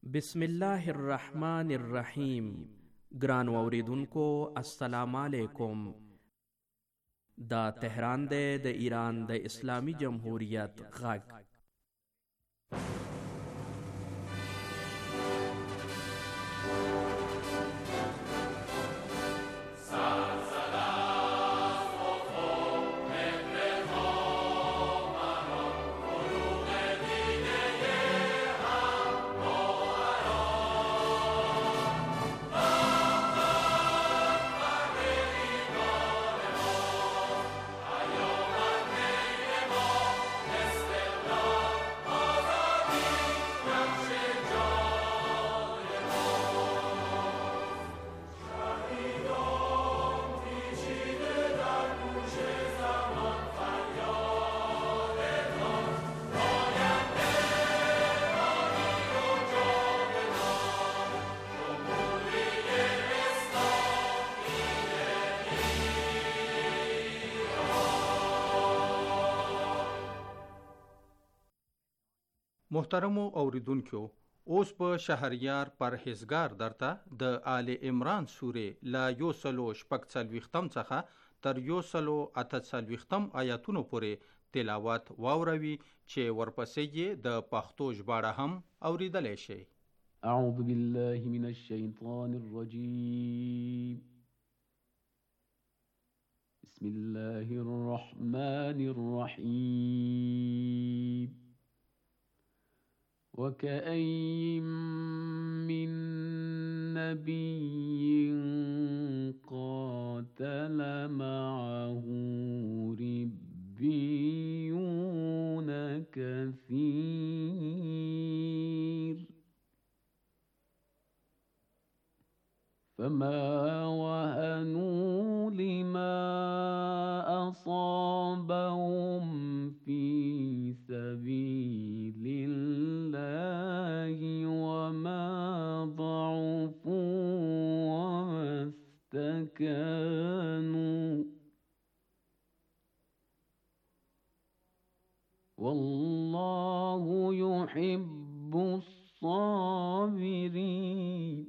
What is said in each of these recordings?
بسم الله الرحمن الرحیم. ګران اوریدونکو السلام علیکم. دا تهران دی د ایران د اسلامی جمهوریت غږ. محترمو اوریدونکو، اوس په شهریار پرهیزګار درته د آل عمران سورې لا 146 څخه تر 148 آیاتونو پورې تلاوت واوروي چې ورپسې یې د پښتو ژباړه هم اوریدلی شي. اعوذ بالله من الشیطان الرجیم. بسم الله الرحمن الرحیم. وكأين من نبي قاتل معه ربيون كثير فما وهنوا لما أصابهم في سبيل الله وما ضعفوا وما استكانوا والله يحب الصابرين.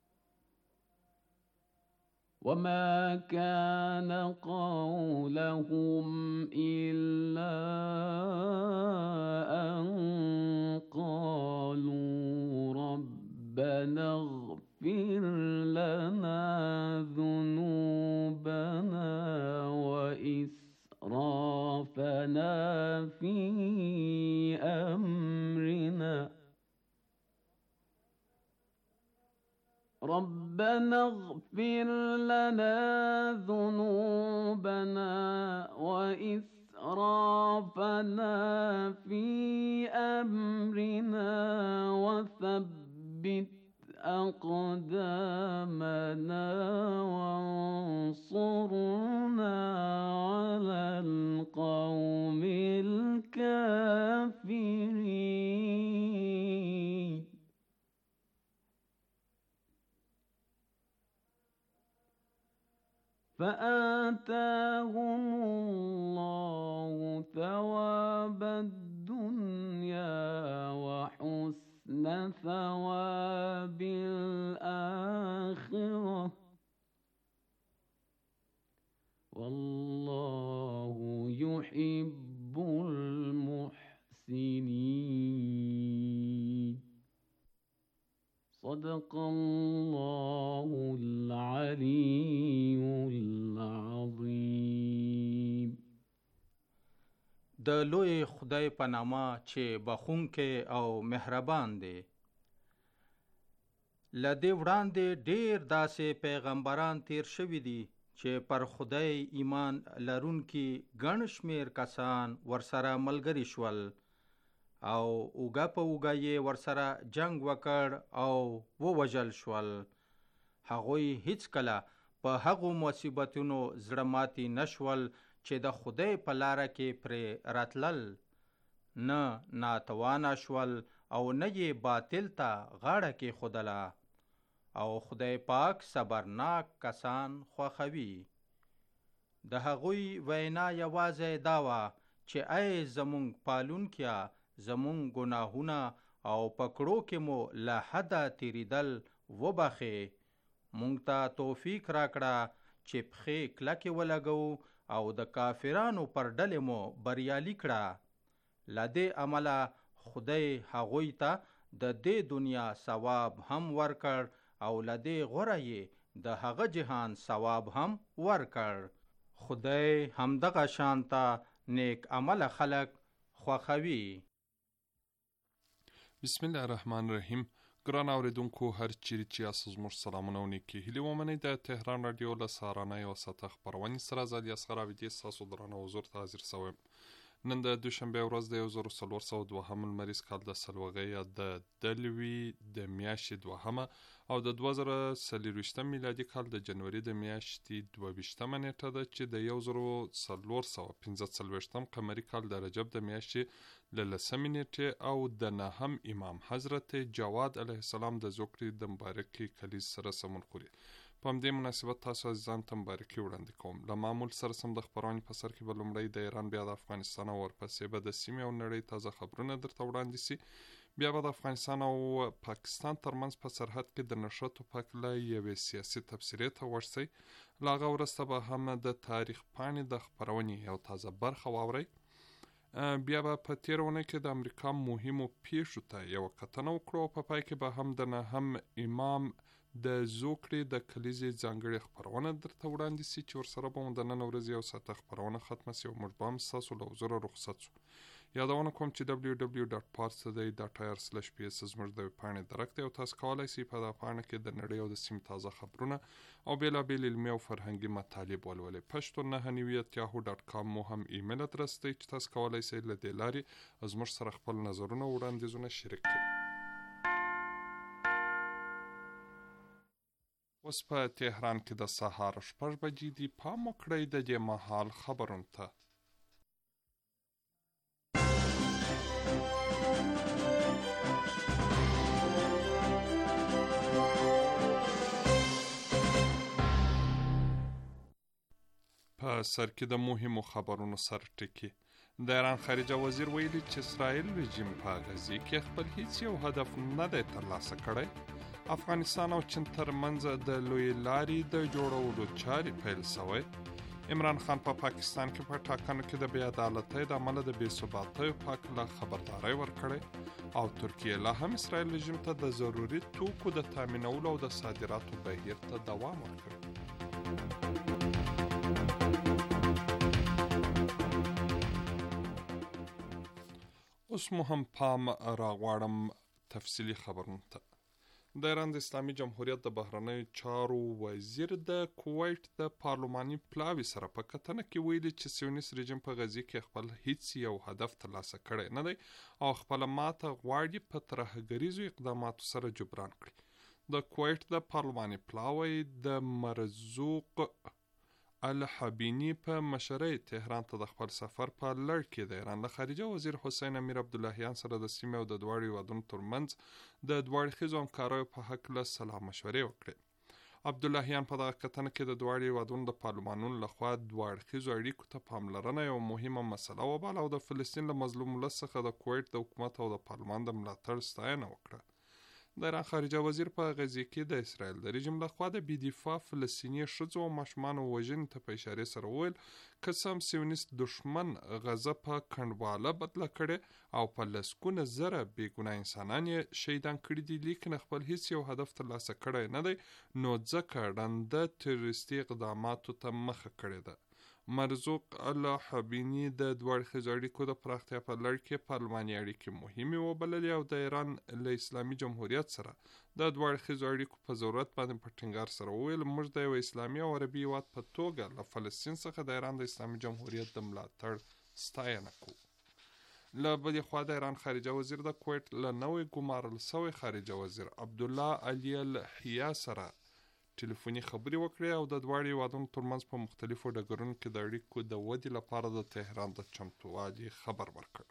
وما كان قولهم إلا أن قالوا ربنا اغفر لنا ذنوبنا وإسرافنا في أمرنا ربنا اغفر لنا ذنوبنا وإسرافنا في أمرنا وثبت أقدامنا وانصرنا على القوم الكافرين. فآتاهم الله ثواب الدنيا وحسن ثواب الآخرة والله يحب المحسنين. صدق الله العلي العظيم. د لوی خدای په نامه چې بخښونکی او مهربان دی. له دې وړاندې ډېر داسې پیغمبران تیر شوي دي چې پر خدای ایمان لرونکي ګڼ شمېر کسان ورسره ملګري شول او اوږه په اوږه یې ورسره جنگ وکړ او ووژل شول. هغوی هیڅکله په هغو مصیبتونو زړه ماتي نشول چې د خدای په لاره کې پرې راتلل، نه ناتوانه شول او نه یې باطل ته غاړه کېښودله. او خدای پاک صبرناک کسان خوښوي. د هغوی وینا یوازې دا وه چې ای زمونږ پالونکیه، زمونږ ګناهونه او پکړو کې مو له حده تیریدل وبخې. مونږ ته توفیق راکړه چې پښې کلکې ولګو او د کافرانو پر ډلې مو بریالي کړه. له دې عمله خدای هغوی ته د دې دنیا ثواب هم ورکړ او له دې غوره یې د هغه جهان ثواب هم ورکړ. خدای همدغه شانته نیک عمل خلق خوښوي. بسم الله الرحمن الرحیم. ګران اوریدونکو هر چیرې چې یاست زموږ سلامونه او نیکې هیلې ومنئ. د تهران راډیو له سهارنۍ او ساعته خپرونې سره زه الیاس غراویدي ستاسو درانه حضور ته حاضر شوی یم. نن د دوشنبې ورځ د 1402 لمریز کال د سلوغۍ یا د دلوي د میاشتې 2 او د 2024 میلادي کال د جنوري د میاشتې 22 نیټه ده چې د 1445 قمري کال د رجب د میاشتې له 10 نیټې او د 9 امام حضرت جواد علیه السلام د زوکړې د مبارکې کلیز سره سمون خوري. په همدې مناسبت تاسو عزیزان ته مبارکي وړاندې کوم. له معمول سره سم د خپرونې په سر کې به لومړی د ایران بیا د افغانستان او ورپسې به د سیمې او نړۍ تازه خبرونه درته وړاندې سي. بیا به د افغانستان او پاکستان ترمنځ په سرحد کې د نښتو په هکله یوې سیاسي تبصرې ته ورشئ. له هغه وروسته به هم د تاریخ پاڼې د خپرونې یو تازه برخه واورئ. بیا به په تېره اونۍ کې د امریکا مهمو پیښو ته یوه کتنه وکړو او په پای کې به هم د 9 امام د زوکړې د کلیزې ځانګړې خپرونه درته وړاندې سي چې ورسره به مو د نن ورځې یو ساعته خپرونه ختمه سي او موږ به هم ستاسو له حضوره رخصت سو. یادونه کوم چې www.parstoday.ir/ps زموږ د ویبپاڼې درک دی او تاسو کولی سئ په دغه پاڼه کې د نړۍ او د سیمې تازه خبرونه او بېلابېل علمي او فرهنګي مطالب ولولئ. pashto990.com مو هم ایمیل ادرس دی چې تاسو کولی سئ له دې لارې زموږ سره خپل نظرونه او وړاندیزونه شریک کړئ. اوس په تهران کې د سهار 6 بجې دي. پام وکړئ د دې مهال خبرونو ته. په سر کې د مهمو خبرونو سر ټکی. د ایران خارجه وزیر ویلي چې اسرائیل رژیم په غزې کې خپل هیڅ یو هدف نه دی ترلاسه کړی. افغانستان او چین ترمنځ د لویې لارې د جوړولو چارې پیل شوی. عمران خان په پاکستان کې په ټاکنو کې د بې عدالتۍ د امله د بې ثباتۍ په هکله خبرداری ورکړی او ترکیه لا هم اسرائیل رژیم ته د ضروري توکو د تامینولو او د صادراتو بهیر ته دوام ورکړي. اوس مو هم پام راغواړم تفصیلي خبرونو ته. د ایران د اسلامي جمهوریت د بهرنیو چارو وزیر د کویت د پارلماني پلاوي سره په کتنه کې ویلي چې سیونیست رژیم په غزې کې خپل هیڅ یو هدف ترلاسه کړی نه دی او خپله ماته غواړي په ترهګریزو اقداماتو سره جبران کړي. د کویت د پارلماني پلاوی د مرزوق الحبینی په مشرۍ تهران ته د خپل سفر په لړ کې د ایران له خارجه وزیر حسین امیر عبداللهیان سره د سیمې او د دواړو هیوادونو ترمنځ د دوه اړخیزو همکاریو په هکله سلا مشورې وکړې. عبداللهیان په دغه کتنه کې د دواړو هیوادونو د پارلمانونو لخوا دوه اړخیزو اړیکو ته پاملرنه یوه مهمه مسله وباله او د فلسطین له مظلوم ولس څخه د کویت د حکومت او د پارلمان د ملاتړ ستاینه وکړه. د ایران خارجه وزیر په غزې کې د اسرائیل د رژیم لخوا د بې دفاع فلسطیني ښځو او ماشومانو وژنې ته په اشارې سره وویل که څه هم سیونیست دښمن غزه په کنډواله بدله کړې او په لسګونه زره بېګناه انسانان یې شهیدان کړي دي، لیکن خپل هیڅ یو هدف ترلاسه کړی نه دی، نو ځکه ړنده تروریستي اقداماتو ته مخه کړې ده. مرزوق الحبینی د دوه اړخیزو اړیکو د پراختیا په لړ کې پارلماني اړیکې مهمې وبللې او د ایران له اسلامي جمهوریت سره د دوه اړخیزو اړیکو په ضرورت باندې په ټینګار سره وویل موږ د یو اسلامي او عربي هیواد په توګه له فلسطین څخه د ایران د اسلامي جمهوریت د ملاتړ ستاینه کوو. له بلې خوا د ایران خارجه وزیر د کویت له نوې ګمارل شوی خارجه وزیر عبدالله علي الحیا سره ټلیفوني خبرې وکړې او د دواړو هیوادونو ترمنځ په مختلفو ډګرونو کې د اړیکو د ودې لپاره د تهران د چمتووالي خبر ورکړ.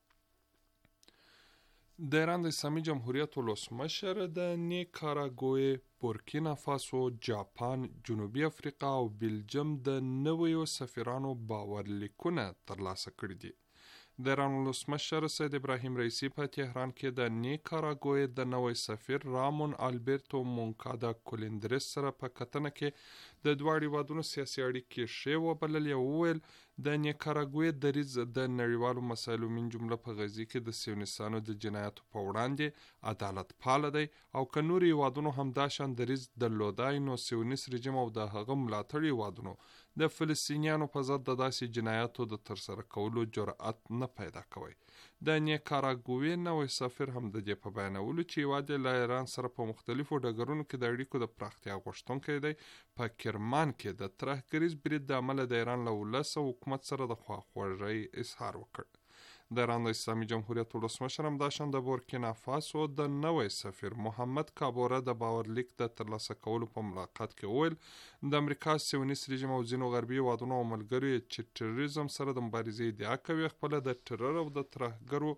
د ایران د اسلامي جمهوریت ولسمشر د نیکاراګوې، بورکینا فاسو، جاپان، جنوبي افریقا او بلجیم د نویو سفیرانو باورلیکونه ترلاسه کړي دي. د ایران ولسمشر سید ابراهیم رئیسی په تهران کې د نیکاراګوې د نوی سفیر رامون آلبرتو مونکادا کولندرس سره په کتنه کې د دواړو هیوادونو سیاسي اړیکې ښې وبللې او وویل د نیکاراګوې دریځ د نړیوالو مسایلو من جمله په غزې کې د سیونیستانو د جنایاتو په وړاندې عدالت پاله دی او که نورو هیوادونو همداشان دریځ درلودای نو سیونیست رژیم او د هغه ملاتړي هیوادونو د فلسطینیانو په ضد د داسې جنایاتو د ترسره کولو جرأت نه پیدا کوي. د نیکاراګوې نوی سفیر هم د دې په بیانولو چې هیواد له ایران سره په مختلفو ډګرونو کې د اړیکو د پراختیا غوښتونکی دی په کرمان کې د ترهګریز برید د امله د ایران له ولس او حکومت سره د خواخوږۍ اظهار وکړ. د ایران د اسلامي جمهوریت ولسمشر همداشان د بورکینا فاسو د نوی سفیر محمد کابوره د باورلیک د ترلاسه کولو په ملاقات کې وویل د امریکا سیونیست رژیم او ځینو غربي هیوادونو او ملګرو چې تروریزم سره د مبارزې ادعا کوي خپله د ټرور او د ترهګرو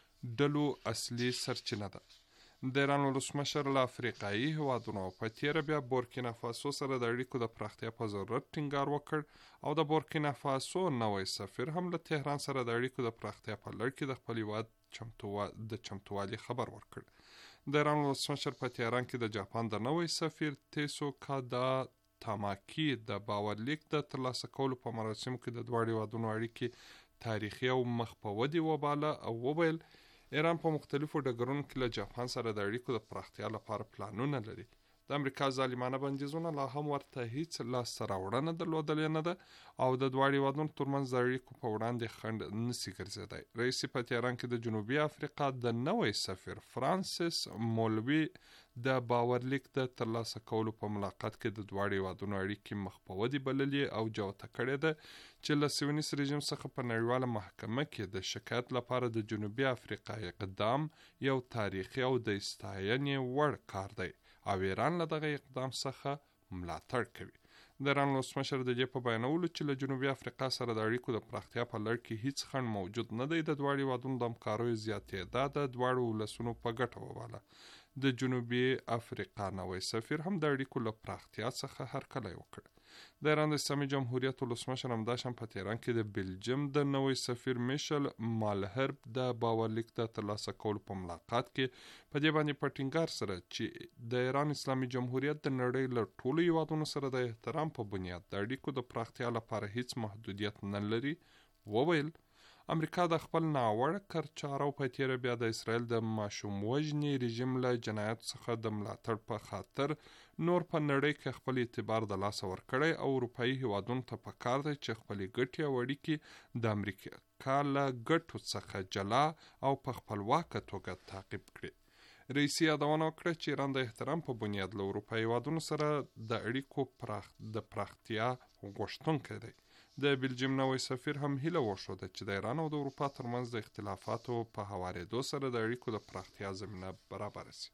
ډلو اصلي سرچینه ده. د ایران ولسمشر له افریقایي هیوادونو په تیره بیا بورکینا فاسو سره د اړیکو د پراختیا په ضرورت ټینګار وکړ او د بورکینا فاسو نوی سفیر هم له تهران سره د اړیکو د پراختیا په لړ کې د خپل هیواد د چمتووالي خبر ورکړ. د ایران ولسمشر په تهران کې د جاپان د نوی سفیر تیسو کادا تاماکی د باورلیک د ترلاسه کولو په مراسمو کې د دواړو هیوادونو اړیکې تاریخي او مخ په ودې وباله او وویل ایران په مختلفو ډګرونو کې له جاپان سره د اړیکو د پراختیا لپاره پلانونه لري. د امریکا ظالمانه بندیزونه لا هم ورته هیڅ لاسته راوړنه درلودلې نه ده او د دواړو هیوادونو ترمنځ د اړیکو په وړاندې خنډ نشي ګرځېدی. رئیس په تهران کې د جنوبي افریقا د نوی سفیر فرانسیس مولوی د باورلیک د ترلاسه کولو په ملاقات کې د دواړو هیوادونو اړیکې مخ په ودې بللې او جوته کړې ده چې له سیونیست رژیم څخه په نړیواله محکمه کې د شکایت لپاره د جنوبي افریقا اقدام یو تاریخي او د ستاینې وړ کار دی او ایران له دغه اقدام څخه ملاتړ کوي. د ایران ولسمشر د دې په بیانولو چې له جنوبي افریقا سره د اړیکو د پراختیا په لړ کې هیڅ خنډ موجود نه دی د دواړو هیوادونو د همکاریو زیاتېدا د دواړو ولسونو په ګټه وباله. د جنوبي افریقا نوی سفیر هم د اړیکو له پراختیا څخه هرکلی وکړ. د ایران د اسلامي جمهوریت ولسمشر همداشان په تهران کې د بلجیم د نوی سفیر میشل مالهرب د باورلیک د ترلاسه کولو په ملاقات کې په دې باندې په ټینګار سره چې د ایران اسلامي جمهوریت د نړۍ له ټولو هیوادونو سره د احترام په بنیاد د اړیکو د پراختیا لپاره هیڅ محدودیت نه لري. وویل امریکا د خپل ناوړه کړچارو په تیره بیا د اسرائیل د ماشوم وژنې رژیم له جنایت څخه د ملاتړ په خاطر نور په نړۍ کې خپل اعتبار د لاسه ورکړی او اروپایي هیوادونو ته پکار دی چې خپلې ګټې او اړیکې د امریکا له ګټو څخه جلا او په خپلواکه توګه تعقیب کړي. رئیسي یادونه وکړه چې ایران د احترام په بنیاد له اروپایي هیوادونو سره د اړیکو د پراختیا غوښتونکی دی. د بلجیم نوی سفیر هم هیله وښوده چې د ایران او د اروپا ترمنځ د اختلافاتو په هوارېدو سره د اړیکو د پراختیا زمینه برابره شي.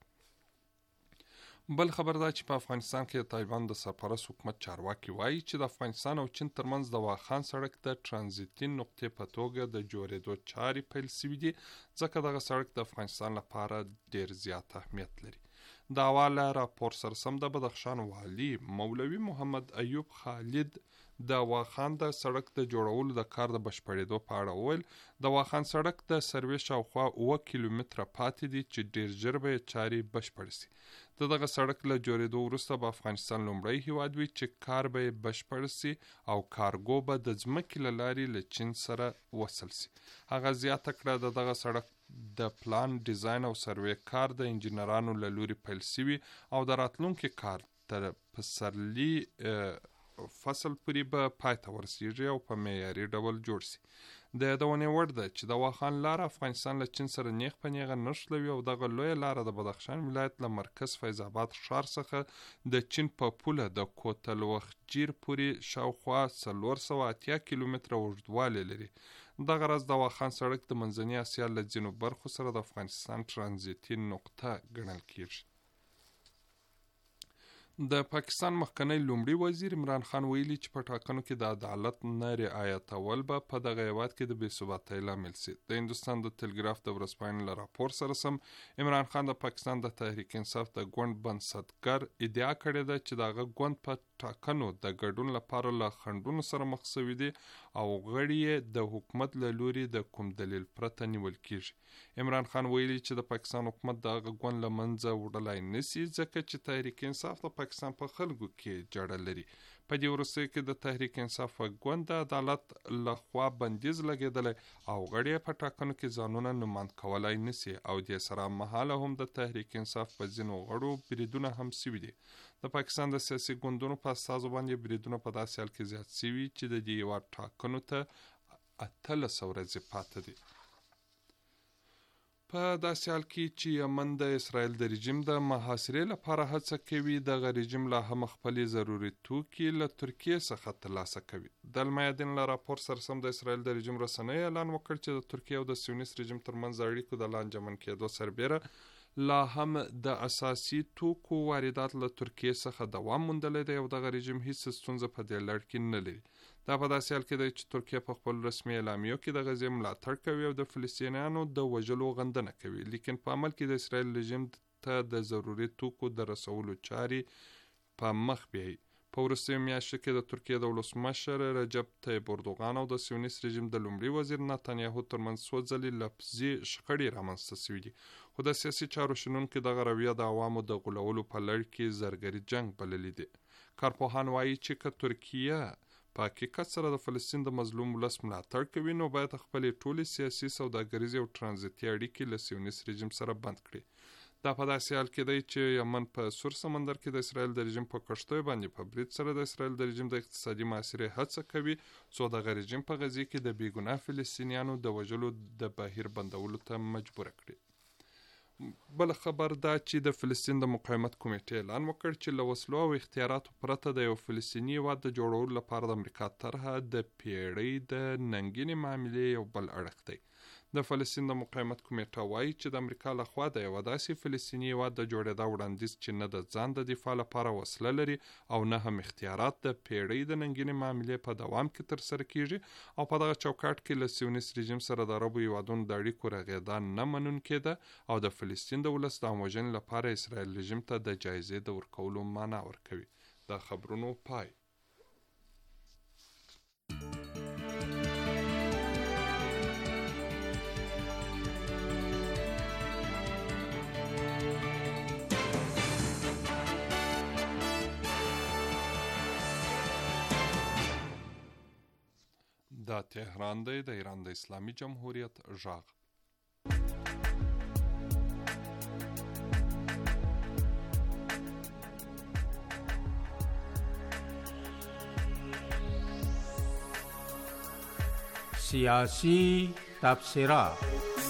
بل خبر دا چې په افغانستان کې د طالبان د سرپرست حکومت چارواکي وایي چې د افغانستان او چین ترمنځ د واخان سړک د ترانزیتي نقطې په توګه د جوړېدو چارې پیل شوي دي ځکه دغه سړک د افغانستان لپاره ډیر زیات اهمیت لري. د حواله راپور سره سم د بدخشان والي مولوي محمد ایوب خالد د واخان د سړک د جوړولو د کار د بشپړېدو په اړه وویل د واخان سړک د سروې شاوخوا اوه کیلومتره پاتې دي چې ډیر ژر به یې چارې بشپړ شي. د دغه سړک له جوړېدو وروسته به افغانستان لومړی هیواد وي چې کار به یې بشپړ شي او کارګو به د ځمکې له لارې له چین سره وصل شي. هغه زیاته کړه د دغه سړک د پلان ډیزاین او سروې کار د انجینرانو له لوري پیل شوي او د راتلونکي کار تر پسرلي فصل پورې به پای ته ورسیږي او په معیاري ډول جوړ شي. د یادونې وړ ده چې د واخان لاره افغانستان له چین سره نیغ په نیغه نښلوي او دغه لویه لاره د بدخشان ولایت له مرکز فیض آباد ښار څخه د چین په پوله د کوتل وخجیر پورې شاوخوا 480 کیلومتره اوږدوالی لري. دغه راز د واخان سړک د منځنۍ اسیا له ځینو برخو سره د افغانستان ترانزیتي نقطه ګڼل کیږي. د پاکستان مخکنی لومړي وزیر عمران خان ویلي چې په ټاکنو کې د عدالت نه رعایتول به په دغه هیواد کې د بې ثباتۍ لامل شي. د هندوستان د ټلګراف د ورځپاڼې له راپور سره سم عمران خان د پاکستان د تحریک انصاف د ګوند بنسټګر ادعا کړې ده چې دغه ګوند په ټاکنو د ګډون لپاره له خنډونو سره مخ شوي دي او غړي یې د حکومت له لوري د کوم دلیل پرته نیول کیږي. عمران خان ویلي چې د پاکستان حکومت د هغه ګوند له منځه وړلای نشي ځکه چې تحریک انصاف د پاکستان په خلکو کې جړه لري. په دې وروستیو کې د تحریک انصاف ګوند د عدالت له خوا بندیز لګېدلی او غړي په ټاکنو کې ځانونه نماند کولای نشي او د سره مهاله هم د تحریک انصاف په ځینو غړو بریدونه هم شوي دي. د پاکستان د سیاسي ګوندونو په اساسو باندې بریدونه په داسې حال کې زیات شوي چې د دې هېواد ټاکنو ته 18 ورځې پاته دي. په داسې حال کې چې یمن د اسرائیل د رژیم د محاصرې لپاره هڅه کوي، دغه رژیم لا هم خپلې ضروري توکي له ترکیې څخه ترلاسه کوي. د المایدین له راپور سره سم د اسرائیل د رژیم رسنیو اعلان وکړ چې د ترکیې او د سیونیست رژیم ترمنځ اړیکو د لا انجمن کېدو سربیره لا هم د اساسي توکو واردات له ترکیې څخه دوام موندلی دی او دغه رژیم هیڅ ستونزه په دې لړ کې نه لري. دا په داسې حال کې دی چې ترکیه په خپل رسمي اعلامیو کې د غزې ملاتړ کوي او د فلسطینیانو د وژلو غندنه کوي، لیکن په عمل کې د اسرائیل رژیم ته د ضروري توکو د رسولو چارې په مخ بیایي. په وروستیو میاشتو کې د ترکیې د ولسمشر رجب طیب اردوغان او د سیونیست رژیم د لومړي وزیر نتانیاهو ترمنځ څو ځلې لفظي شخړې رامنځته شوي دي، خو د سیاسي چارو شنونکي دغه رویه د عوامو د غولولو په لړ کې زرګري جنګ بللی دی. کارپوهان وایي چې که ترکیه په حقیقت سره د فلسطین د مظلوم ولس ملاتړ کوي نو باید خپلې ټولې سیاسي، سوداګریزې او ترانزیتي اړیکې له سیونیست رژیم سره بند کړي. دا په داسې حال کې دی چې یمن په سور سمندر کې د اسرائیل د رژیم په کښتیو باندې په برید سره د اسرائیل د رژیم د اقتصادي محاصرې هڅه کوي څو دغه رژیم په غزې کې د بېګناه فلسطینیانو د وژلو د بهیر بندولو ته مجبوره کړي. بل خبر دا چې د فلسطین د مقاومت کمیټې اعلان وکړ چې له وسلو او اختیاراتو پرته د یو فلسطیني هېواد د جوړولو لپاره د امریکا طرحه د پیړۍ د ننګینې معاملې یو بل اړخ دی. د فلسطین د مقاومت کمیټه وایي چې د امریکا لخوا د یوه داسې فلسطیني هېواد د جوړېدا وړاندیز چې نه د ځان د دفاع لپاره وسله لري او نه هم اختیارات د پیړۍ د ننګینې معاملې په دوام کې ترسره کیږي او په دغه چوکاټ کې له سیونیست رژیم سره د عربو هېوادونو د اړیکو رغېدا نه منونکې ده او د فلسطین د ولس د اموژنې لپاره اسرائیل رژیم ته د جایزې د ورکولو معنا ورکوي. د خبرونو پای. دا تهران دی، د ایران د اسلامي جمهوریت غږ. سیاسی تبصرات.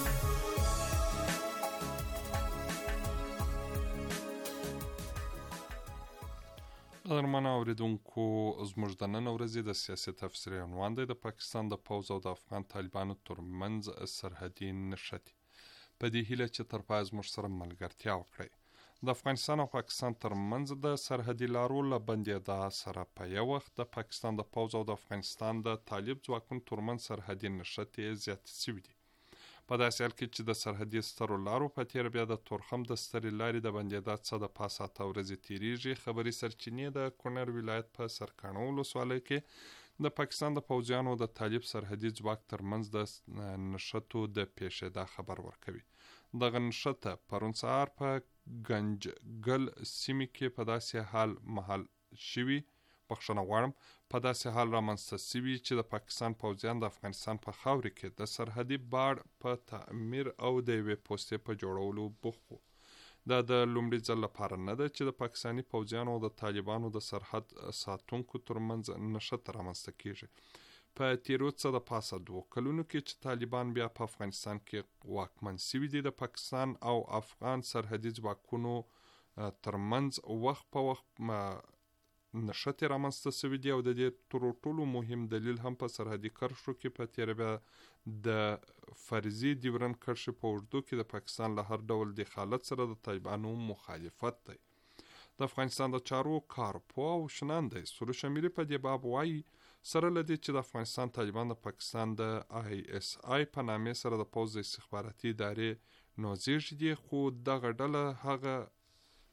قدرمنو اوریدونکو، زموږ د نن ورځې د سیاست تفسیر عنوان دی د پاکستان د پوځ او د افغان طالبانو ترمنځ سرحدي نښتې. په دې هیله چې تر پایه زموږ سره ملګرتیا وکړئ. د افغانستان او پاکستان ترمنځ د سرحدي لارو له بندېدا سره په یو وخت د پاکستان د پوځ او د افغانستان د طالب ځواکونو ترمنځ سرحدي نښتې زیاتې شوي دي. په داسې حال کې چې د سرحدي سترو لارو په تېره بیا د تورخم د سترې لارې د بندېدا څه د پاسه 8 ورځې تېرېږي. خبري سرچینې د کونړ ولایت په سرکاڼو ولسوالۍ کې د پاکستان د پوځیانو د طالب سرحدي ځواک ترمنځ د نښتو د پیښېدا خبر ورکوي. دغه نښته پرون سهار په ګنجګل سیمې کې په داسې حال مهال شوي په داسې حال رامنځته شوي چې د پاکستان پوځیان د افغانستان په خاورې کې د سرحدي باړ په تعمیر او د یوې پوستې په جوړولو بوخت وو. دا د لومړي ځل لپاره نه ده چې د پاکستاني پوځیانو او د طالبانو د سرحد ساتونکو ترمنځ نښته رامنځته کیږي. په تیرو څه د پاسه 2 کلونو کې چې طالبان بیا په افغانستان کې واکمن شوي دي، د پاکستان او افغان سرحدي ځواکونو ترمنځ وخت په وخت نښتې رامنځته شوي دي او د دې تر ټولو مهم دلیل هم په سرحدي کرښو کې په تیره بیا د فرضي ډیورنډ کرښې په اوږدو کې د پاکستان له هر ډول دخالت سره د طالبانو مخالفت دی. د افغانستان د چارو کارپوه او شناندی سروش امیري په دې باب وایي سره له دې چې د افغانستان طالبان د پاکستان د ISI په نامې سره د پوځ د استخباراتي ادارې نوزیږي دي، خو دغه ډله هغه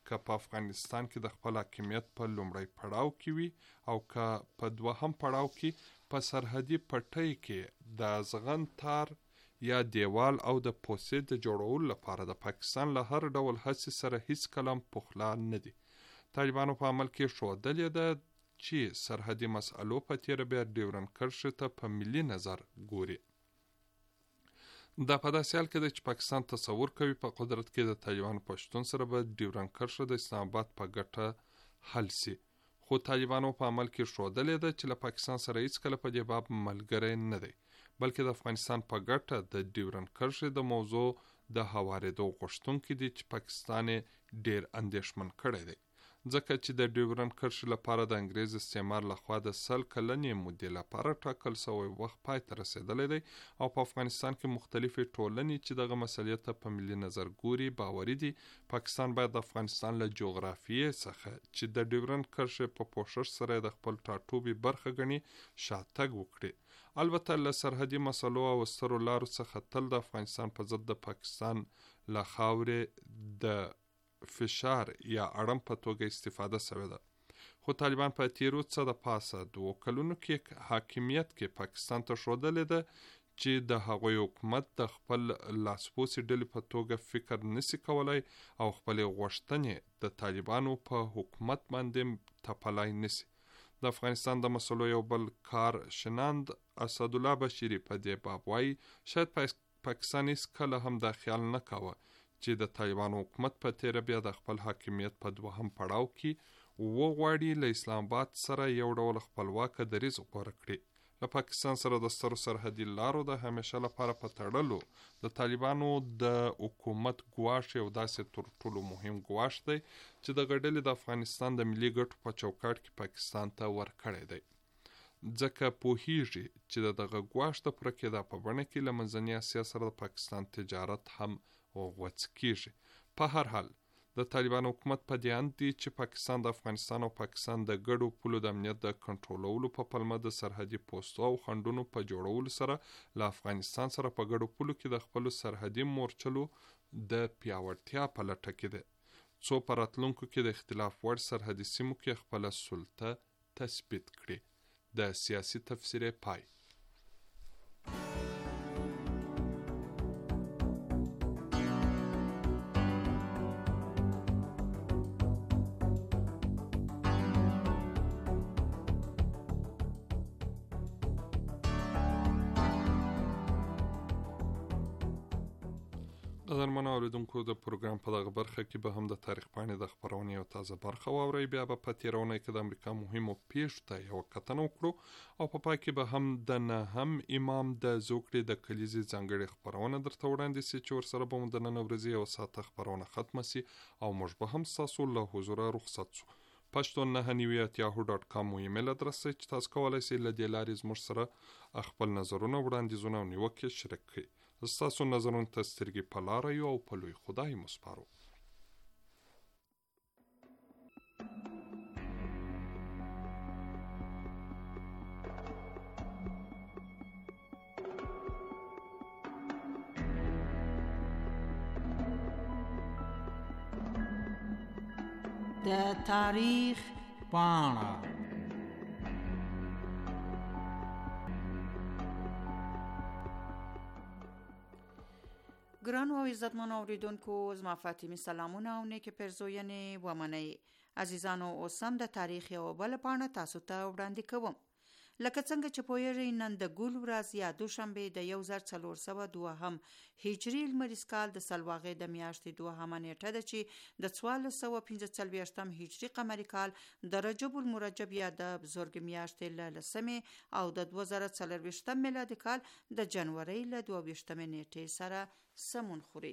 که په افغانستان کې د خپل حاکمیت په لومړی پړاو کې وي او که په دوهم پړاو کې په سرحدي پټۍ کې د ازغن تار یا دیوال او د پوسې د جوړولو لپاره د پاکستان له هر ډول هڅې سره هیڅ کلم پخلا نه دي. طالبانو په عمل کې ښودلې ده چې سرحدي مسألو په تیره بیا ډیورنډ کرښې ته په ملي نظر ګوري. دا په داسې حال کې ده چې پاکستان تصور کوي په قدرت کې د طالبانو په شتون سره به ډیورنډ کرښه د اسلام آباد په ګټه حل سي، خو طالبانو په عمل کې ښودلې ده چې له پاکستان سره هیڅکله په دې باب ملګری نه دی، بلکې د افغانستان په ګټه د ډیورنډ کرښې د موضوع د هوارېدو غوښتونکي دي چې پاکستان ډیر اندېښمن کړی دی، ځکه چې د ډیورنډ کرښې لپاره د انګریز استعمار لخوا د 100 کلنې مودې لپاره ټاکل شوی وخت پای ته رسېدلی دی او په افغانستان کې مختلفې ټولنې چې دغه مسلې ته په ملي نظر ګوري باوري دي پاکستان باید د افغانستان له جغرافیې څخه چې د ډیورنډ کرښې په پوښښ سره د خپل ټاټوبي برخه ګڼي شاتګ وکړي. البته له سرحدي مسلو او سترو لارو څخه تل د افغانستان په ضد د پاکستان له خاورې د فشار یا اړم په توګه استفاده شوې ده، خو طالبان په تیرو څه د پاسه 2 کلونو کې حاکمیت کې پاکستان ته ښودلې ده چې د هغوی حکومت د خپل لاسپوڅې ډلې په توګه فکر نسی کولای او خپلې غوښتنې د طالبانو په حکومت باندې تپلای نسی. د افغانستان د مسلو یو بل کار شناند اسد الله بشیری په دې باب وایي شاید پاکستان هیڅ کله هم دا خیال نه کاوه چې د طالبانو حکومت په تیره بیا د خپل حاکمیت په دوهم پړاو کې وغواړي له اسلام آباد سره یو ډول خپلواکه دریځ غوره کړي. له پاکستان سره د سترو سرحدي لارو د همیشه لپاره په تړلو د طالبانو د حکومت ګواښ یو داسې تر ټولو مهم ګواښ دی چې د ډلې د افغانستان د ملي ګټو په چوکاټ کې پاکستان ته ورکړی دی، ځکه پوهیږي چې دغه ګواښ د پوره کېدا په بڼه کې له منځنۍ اسیا سره د پاکستان تجارت هم غوڅ کیږي. په هر حال د طالبانو حکومت په دې اند دی چې پاکستان د افغانستان او پاکستان د ګډو پولو د امنیت د کنټرولولو په پلمه د سرحدي پوستو او خنډونو په جوړولو سره له افغانستان سره په ګډو پولو کې د خپل سرحدي مورچلو د پیاوړتیا په لټه کې ده، څو په راتلونکو کې د اختلاف وړ سرحدي سیمو کې خپل سلطه تثبیت کړي. د سیاسي تفسیر پای. قدرمنو اوریدونکو د پروګرام په دغه برخه کې به هم د تاریخ پاڼې د خپرونې یو تازه برخه واورئ، بیا به په تېره اونۍ کې د امریکا مهمو پیښو ته یوه کتنه وکړو او په پای کې به هم د نهم امام د زوکړې د کلیزې ځانګړې خپرونه درته وړاندې سي چې ورسره به مو د نن ورځې یوه ساعته خپرونه ختمه سي او موږ به هم ستاسو له حضوره رخصت سو. pashto9.yahoo.com مو ایمیل ادرس دی چې تاسو کولی سئ له دې لارې زموږ سره خپل نظرونه وړاندیزونه او نیوکې شریک کړئ. ستاسو نظرونو ته سترګې په لاره یو او په لوی خدای مو سپارو. د تاریخ پاڼه. ګرانو او عزتمنو اوریدونکو، زما فاطمه سلامونه او نیک پرزوینې ومنئ. عزیزانو، اوس هم د تاریخ یو بل پاڼه تاسو ته وړاندې کوم. لکه څنګه چې پوهیږئ، نن د ګل ورځ یا دوشنبه د 1402 هجري لمریز کال د سلواغې د میاشتې 2 نیټه ده چې د 1445 هجري قمري کال د رجب المرجب یا د بزرګ میاشتې له 10 او د 2024 میلادي کال د جنوري له 22 نیټې سره سمون خوري.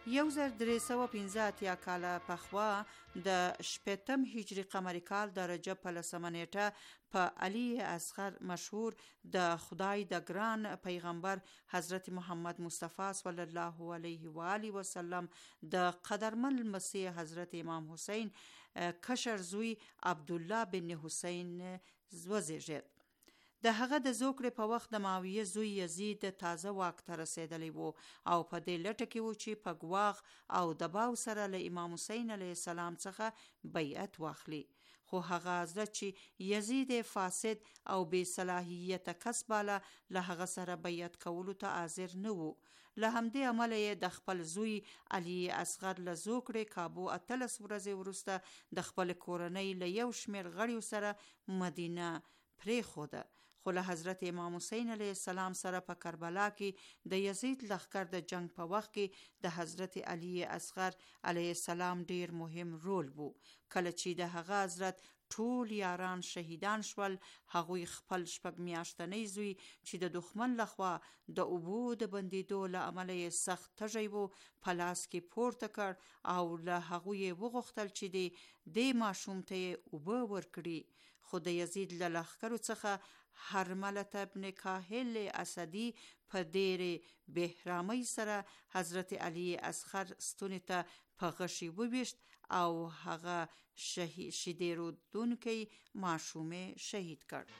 1315 کاله پخوا د 80 هجری قمری کال د رجب په 10 نیټه په علی اصغر مشهور د خدای د ګران پیغمبر حضرت محمد مصطفی صلی الله علیه و آله وسلم د قدرمن مسیح حضرت امام حسین کشر زوی عبد الله بن حسین وزیږید. د هغه د زوکړې په وخت د معاویه زوی یزید تازه واک ته رسیدلی وو او په دې لټه کې وو چې په ګواغ او دباو سره له امام حسین علیه السلام څخه بیعت واخلي، خو هغه حضرت چې یزید فاسد او بې صلاحیته کس باله له هغه سره بیعت کولو ته حاضر نه وو. له همدې امله یې د خپل زوی علی اصغر له زوکړې کابو 13 ورځې وروسته د خپل کورنۍ له یو شمېر غړیو سره مدینه پرېښوده، خو له حضرت امام حسین علیه السلام سره په کربلا کې د یزید لښکر د جنگ په وخت کې د حضرت علی اصغر علیه السلام ډیر مهم رول وو. کله چې د هغه حضرت ټول یاران شهیدان شول، هغوی خپل 6 میاشتنی زوی چې د دښمن لخوا د اوبو د بندیدو له امله یې سخت تږی وو په لاس کې پورته کړ او له هغوی وغوښتل چې د ماشوم ته اوبه ورکړي، خو د یزید له لښکرو څخه هرملة ابن کاهل اسدی په ډېرې بهرامۍ سره حضرت علی اصغر ستوني ته په غشي وویشت او هغه شیدې رودونکی ماشوم شهید کړ.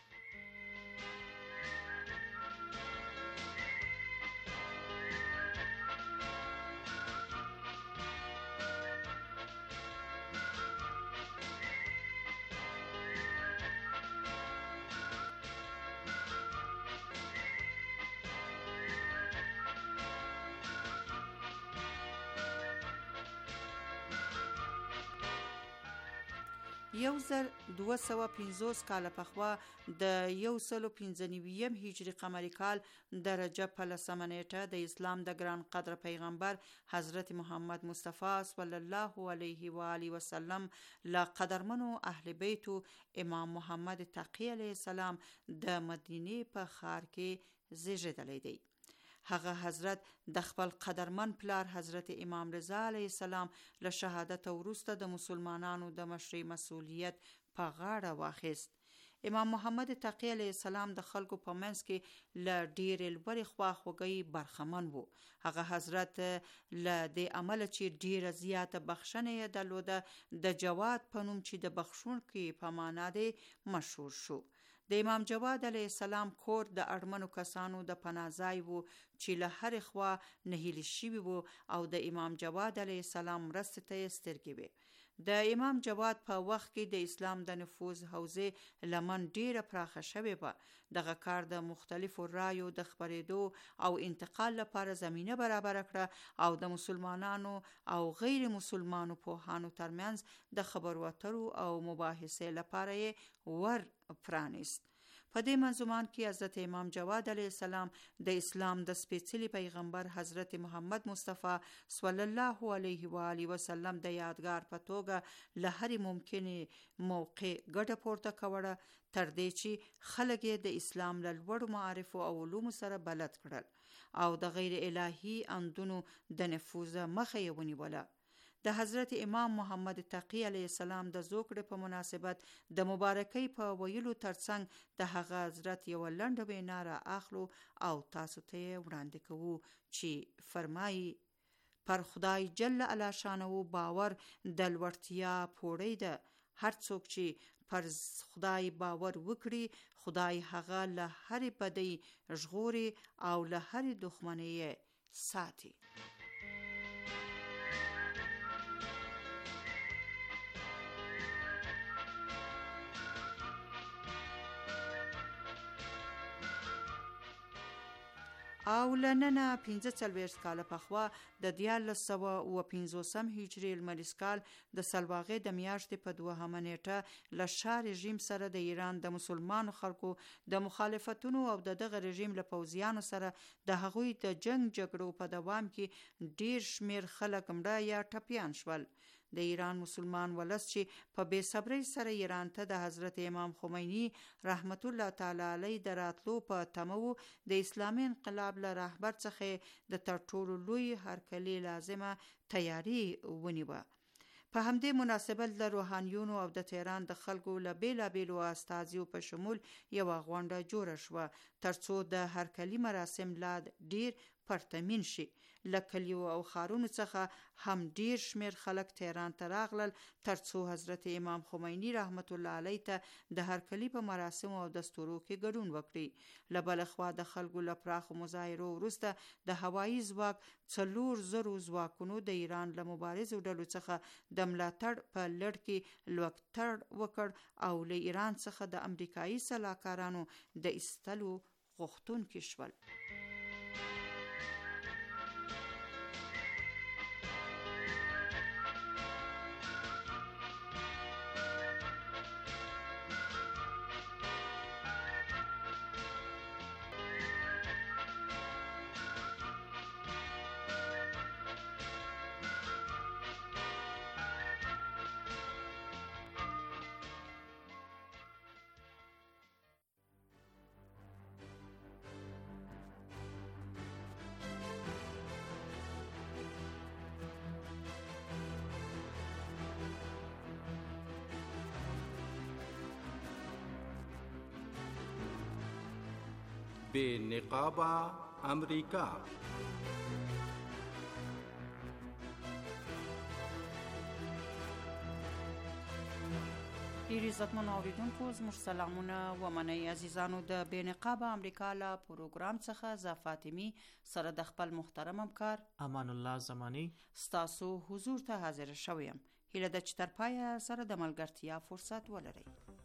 یو زر 250 کاله پخوا د 195 هجری قمری کال د رجب په 10 نیټه د اسلام د ګران قدر پیغمبر حضرت محمد مصطفی صلی الله علیه و آله وسلم لا قدرمنو اهل بیتو امام محمد تقی علیه السلام د مدینه په ښار کې زیږیدلی دی. هغه حضرت د خپل قدرمن پلار حضرت امام رضا علیه السلام له شهادت وروسته د مسلمانانو د مشرۍ مسؤلیت په غاړه واخیست. امام محمد تقی علیه السلام د خلکو په منځ کې له ډېرې لوړې خواخوږۍ برخمن وو. هغه حضرت له دې عمله چې ډېره زیاته بخښنه یې درلوده د جواد په نوم چې د بخښونکي په معنا دی مشهور شو. د امام جواد علیه السلام کور د اړمنو کسانو د پناه ځای وو چې له هرې خوا نهیلي شوي وو او د امام جواد علیه السلام مرستې ته یې سترګې وې. د امام جواد په وخت کې د اسلام د نفوذ حوزې لمن ډیره پراخه شوې وه. دغه کار د مختلفو رایو د خپرېدو او انتقال لپاره زمینه برابر کړه او د مسلمانانو او غیر مسلمانو پوهانو ترمنځ د خبرو اترو او مباحثې لپاره یې ور پرانیست. په دې منظومان کې حضرت امام جواد علیه السلام د اسلام د سپېڅلي پیغمبر حضرت محمد مصطفی صلی الله علیه و آله وسلم د یادګار په توګه له هرې ممکنې موقع ګټه پورته کوله، تر دې چې خلک یې د اسلام له لوړو معارفو او علومو سره بلد کړل او د غیر الهي اندونو د نفوذ مخه یې ونیوله. د حضرت امام محمد تقی علیه السلام د زوکړې په مناسبت د مبارکۍ په ویلو ترڅنګ د هغه حضرت یو لنډه وینا را اخلو او تاسو ته یې وړاندې کوو چې فرمایي: پر خدای جل علا شانه باور د لوړتیا پوړۍ ده. هر څوک چې پر خدای باور وکړي، خدای هغه له هرې بدۍ ژغوري او له هرې دښمنۍ یې ساتي. او لننه 45 کاله پخوا د 1450 هجری لمریز کال د سلواغې د میاشتې په 2 نیټه له شاه رژیم سره د ایران د مسلمانو خلکو د مخالفتونو او دغه رژیم له پوځیانو سره د هغوی د جنگ جګړو په دوام کې ډیر شمیر خلک مړه یا ټپیان شول. د ایران مسلمان ولس چې په بې صبرۍ سره ایران ته د حضرت امام خمینی رحمت الله تعالی علیه د راتلو په تمه و، د اسلامي انقلاب له رهبر څخه د تر ټولو لوی هرکلي لازمه تیاری ونیوه. په همدې مناسبت د روحانیونو او د تهران د خلکو له بیلابیلو استازیو په شمول یوه غونډه جوړه شوه ترڅو د هرکلي مراسم لا ډیر پرتمین شي. له کلیو او ښارونو څخه هم ډیر شمیر خلک تهران ته راغلل ترڅو حضرت امام خمینی رحمت الله علیه ته د هرکلي په مراسمو او دستورو کې ګډون وکړي. له بل خوا د خلکو له پراخو مظاهرو وروسته د هوایي ځواک 4,000 ځواکونو د ایران له مبارزو ډلو څخه د ملاتړ په لړ کې لوکتړ وکړ او له ایران څخه د امریکایي سلاکارانو د ایستلو غوښتونکي شول. بے نقابہ امریکا. ډیر عزتمن اوریدونکو زموږ سلامونه ومنئ. عزیزانو د بې نقابه امریکا له پروګرام څخه زه فاطمی سره د خپل محترم همکار امان الله زمانی ستاسو حضور ته حاضر شویم. هیله ده چې تر پایه سره د ملګرتیا فرصت ولرئ.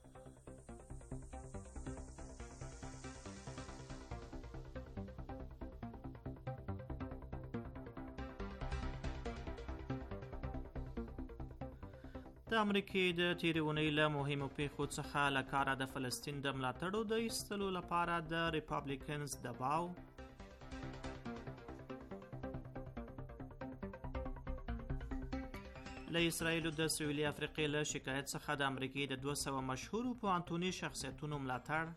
د امریکې د تیرې اونۍ له مهمو پیښو څخه له کاره د فلسطین د ملاتړو د ایستلو لپاره د ریپابلیکنز دباو، له اسرائیلو د سویلي افریقې له شکایت څخه د امریکې د 200 مشهورو پوهنتوني شخصیتونو ملاتړ،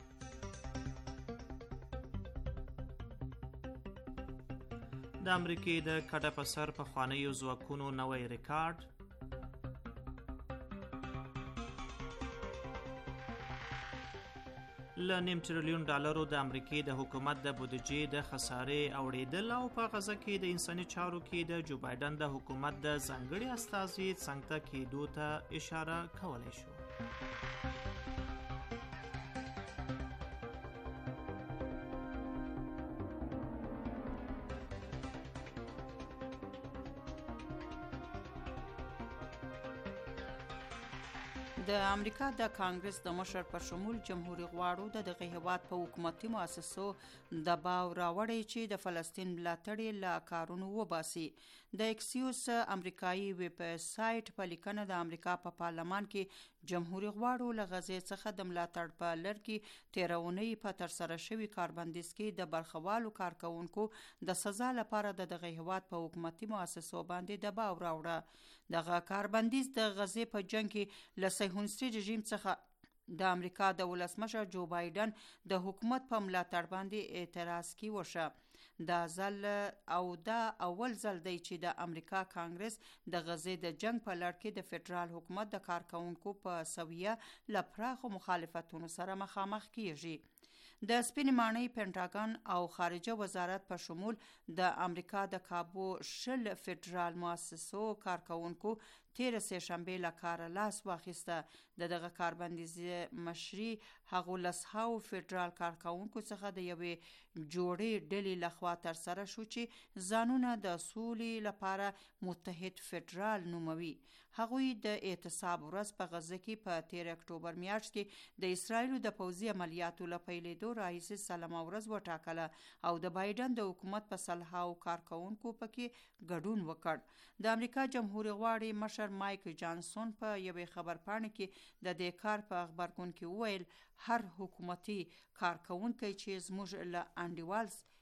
د امریکې د کډه په سر پخوانیو ځواکونو نوی ریکارډ، له $1.5 تریلیون د امریکې د حکومت د بودیجې د خسارې اوړېدل او په غزه کې د انساني چارو کې د جو بایدن د حکومت د ځانګړي استازي څنګ ته کېدو ته اشاره کولی شو. د امریکا د کانګرس د مشر په شمول جمهوریت غواړو د دغه هیواد په حکومتي مؤسسو دباو راوړي چې د فلسطین ملاتړ له کارونو وباسي. د اکسیوس امریکایي ویب سایټ په لیکنه د امریکا په پارلمان کې جمهوریت غواړو له غزې څخه د ملاتړ په لړ کې تیرونی په ترسره شوی کاربندیز کې د برخوالو کارکونکو د سزا لپاره د دغه هیواد په حکومتي مؤسسو باندې دباو راوړه. دغه کاربندیز د غزې په جنگ کې له صهیونیستي رژیم څخه د امریکا د ولسمشر جو بایدن د حکومت په ملاتړ باندې اعتراض کی وشه. دا اول ځل دی چې د امریکا کانګرس د غزې د جنگ په لړ کې د فدرال حکومت د کارکونکو په سویه له پراخو مخالفتونو سره مخامخ کیږي. د سپین ماڼۍ پینټاګن او خارجه وزارت په شمول د امریکا د کابو شل فدرال مؤسسو کارکونکو تیر سه شنبه له کار لاس واخیسته. دغه کاربندیز مشري هغو لسهاو فدرال کارکونکو څخه د یوې جوړې ډلې لخوا تر سره شو چې ځانونه د سولې لپاره متحد فدرال نوموي. هغوی د اعتصاب ورځ په غزه کې په 13 اکتوبر میاشت کې د اسرائیلو د پوځي عملیاتو له پیلېدو راهیسې سلامه ورځ وټاکله او د بایدن د حکومت په سلهاو کارکونکو پکې ګډون وکړ. د امریکا جمهوریت غواړي مشر مایک جانسون په یوې خبرپاڼه کې د دې کار په خبرګون کې وویل هر حکومتي کارکونکی چې زموږ له انډیوال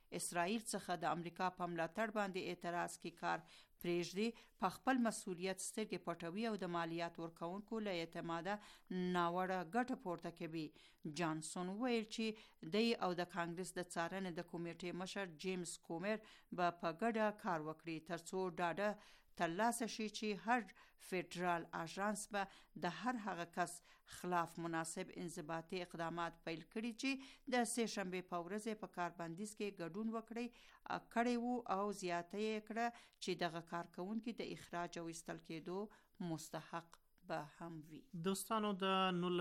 اسرائیل څخه د امریکا په ملاتړ باندې اعتراض کې کار پرېږدي په خپل مسؤلیت سترګې پټوي او د مالیات ورکوونکو له اعتماده ناوړه ګټه پورته کوي. جانسون ویل چې دی او د کانګرس د څارنې د کمیټې مشر جیمز کومر به په ګډه کار وکړي ترڅو ډاډه ترلاسه شي چې هر فدرال اژانس به د هر هغه کس خلاف مناسب انضباطي اقدامات پیل کړي چې د سه شنبه په ورځ په کاربندیز کې ګډون کړی وو او زیاته یې کړه چې دغه کارکونکو د اخراج او ایستل کېدو مستحق به هم وي. دوستانو د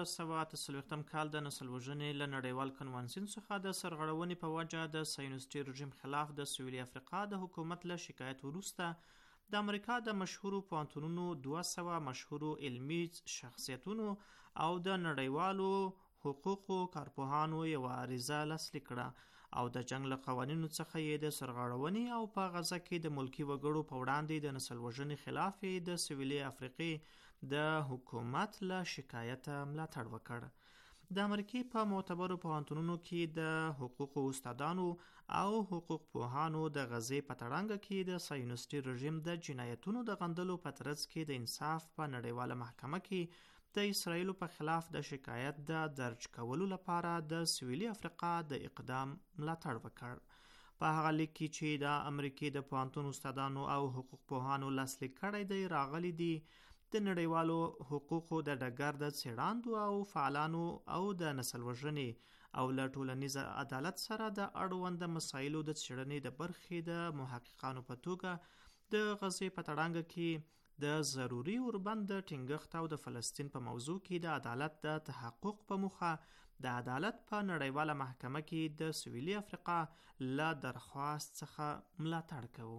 1948 کال د نسل وژنې له نړیوال کنوانسیون څخه د سرغړونې په وجه د صهیونیستي رژیم خلاف د سویلي افریقا د حکومت له شکایت وروسته د امریکا د مشهورو پوهنتونونو 200 مشهورو علمي شخصیتونو او د نړیوالو حقوقو کارپوهانو یوه عریضه لاسلیک کړه او د جنگ له قوانینو څخه یې د سرغړونې او په غزه کې د ملکي وګړو په وړاندې د نسل وژنې خلاف د سویلي افریقې د حکومت له شکایت ملاتړ وکړ. د امریکې په معتبرو پوهنتونونو کې د حقوقو استادانو او حقوق پوهانو د غزې په تړانګه کې د صهیونیستي رژیم د جنایتونو د غندلو په ترڅ کې د انصاف په نړیواله محکمه کې د اسرائیلو په خلاف د شکایت د درج کولو لپاره د سویلي افریقا د اقدام ملاتړ وکړ. په هغه لیک کې چې د امریکې د پوهنتون استادانو او حقوق پوهانو لاسلیک کړی دی راغلی دی د نړیوالو حقوقو د ډګر د څېړندو او فعالانو او د نسل وژنې او له ټولنیز عدالت سره د اړوند مسایلو د څېړنې د برخې د محققانو په توګه د غزې په تړانګه کې د ضروري اوربند د ټینګښت او د فلسطین په موضوع کې د عدالت د تحقق په موخه د عدالت په نړیواله محکمه کې د سویلي افریقا له درخواست څخه ملاتړ کوو.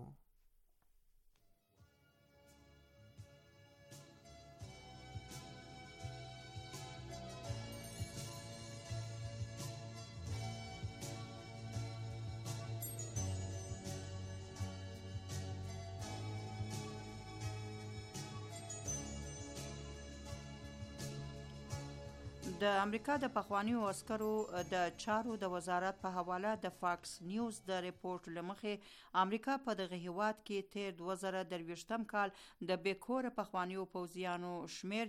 د امریکا د پخوانیو عسکرو د چارو د وزارت په حواله د فاکس نیوز د ریپورت لمخې امریکا په دغه هیواد کې تیر 2023 کال د بیکوره پخوانیو پوځیانو شمیر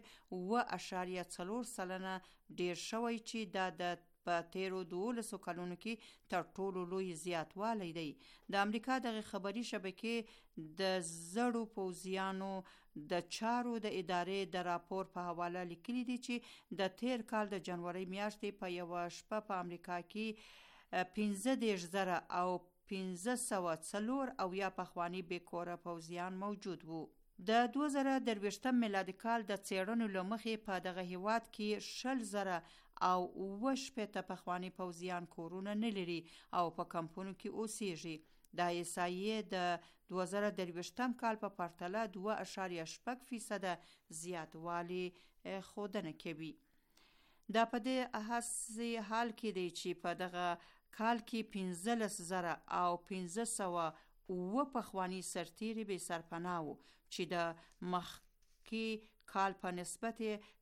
2.4% ډیر شوی چې د په تیرو 12 کلونو کې تر ټولو لوی زیاتوالی دی. د امریکا دغه خبري شبکې د زړو پوځیانو د چارو د ادارې د راپور په حواله لیکلي دي چې د تیر کال د جنوري میاشتې په یو شپه په امریکا کې 15,000 او 1504 او یا پخوانی بیکوره پوځیان موجود وو. د 2023 میلادي کال د څېړنو لمخې په دغه هیواد کې 10,000 او 8 پخوانی پوځیان کورونه نه لري او په کمپونو کې اوسېږي. د احصایې د 2023 کال په پرتله 2.8% زیاتوالی ښودنه کوي. دا په دې حال کې دی چې په دغه کال کې 15,000 او 1500 پخوانی سرتیري بې سرپناه وو چې د مخکې کال په نسبت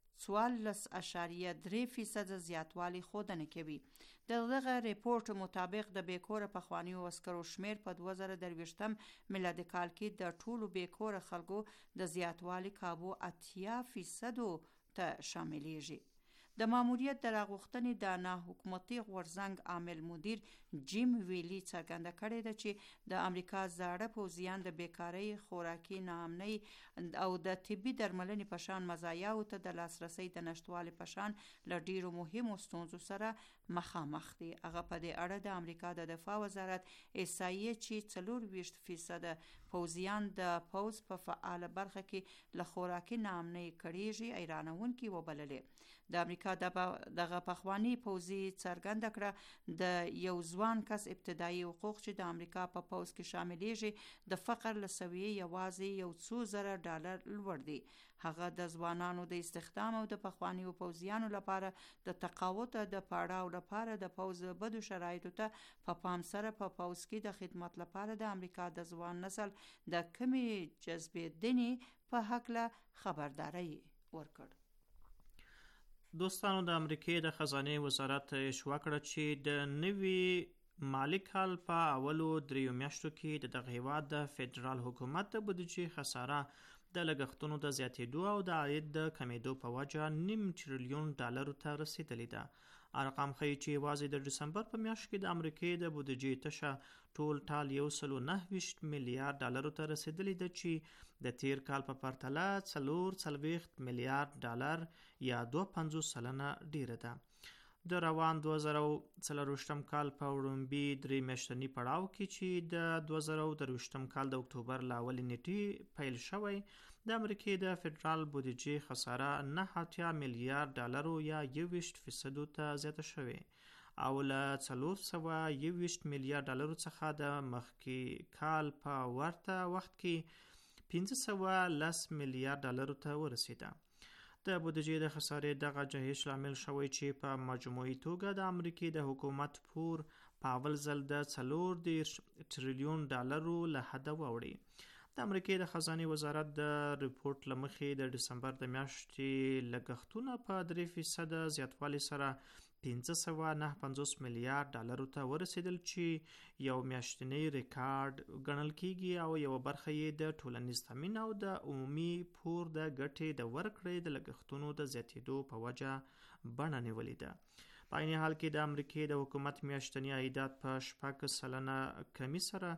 14.3% زیاتوالی ښودنه کوي. دغه ریپورت مطابق د بیکوره پخوانیو عسکرو شمیر په 2023 میلادي کال کې د ټولو بیکوره خلکو د زیاتوالی کابو 80% ته شاملېږي. د ماموریت د راغوښتنې د ناحکومتي غورځنګ عامل مدیر جیم ویلی څرګنده کړې ده چې د امریکا زاړه پوځیان د بیکارۍ، خوراکي ناامنۍ او د طبي درملنې په شان مزایاو ته د لاسرسي د نشټوالي په شان له ډیرو مهمو ستونزو سره مخامخ دي. هغه په دې اړه د امریکا د دفاع وزارت احصایې چې 40% پوځیان د پوځ په فعال برخه کې له خوراکي ناامنۍ کړيږي ایرانونکي وبللې. د امریکا دغه پخوانی پوځي څرګنده کړه د یو ځوان کس ابتدایي حقوق چې د امریکا په پوځ کې شاملېږي د فقر له سویې یوازې یو څو زره ډالر لوړ دی. هغه د ځوانانو د استخدام او د پخوانیو پوځیانو لپاره د تقاعد د پړاو لپاره د پوځ بدو شرایطو ته په پام سره په پوځ کې د خدمت لپاره د امریکا د ځوان نسل د کمی جذبېدنې په هکله خبرداري ورکړ. دوستانو د امریکې د خزانه وزارت شوا کړه چې د نوي مالی کال په اولو 3 میاشتو کې د دغه هیواد د فدرال حکومت د بودیجې خساره د لګښتونو د زیاتېدو او د عاید د کمیدو په وجه $0.5 تریلیون ته رسیدلې ده. ارقام ښیي چې یوازې د ډسمبر په میاشت کې د امریکې د بودیجې تشه ټول ټال $129 میلیارډ ته رسیدلې ده چې د تیر کال په پرتله $44 میلیارډ یا 2.50% ډیره ده. د روان 2024 کال په وړومبي 3 میاشتني پړاو کې چې د 2023 کال د اکتوبر له اولې نیټې پیل شوی، د امریکې د فدرال بودیجې خساره $9 میلیارډ یا 21% ته زیاته شوې او له $421 میلیارډ څخه د مخکې کال په ورته وخت کې $510 میلیارډ ته ورسیده. د بودیجې د خسارې دغه جهش لامل شوی چې په مجموعي توګه د امریکې د حکومت پور په اول ځل د $40 تریلیون له حده واوړي. د امریکې د خزانې وزارت د ریپورت له مخې د ډسمبر د میاشتې لګښتونه په 3% زیاتوالي سره $559 میلیارډ ته ورسېدل چې یو میاشتنی ریکارډ ګڼل کیږي او یو برخه یې د ټولنیز تامین او د عمومي پور د ګټې د ورکړې د لګښتونو د زیاتېدو په وجه بڼه نیولې ده. په عین حال کې د امریکې د حکومت میاشتنی عایدات په 6% کمی سره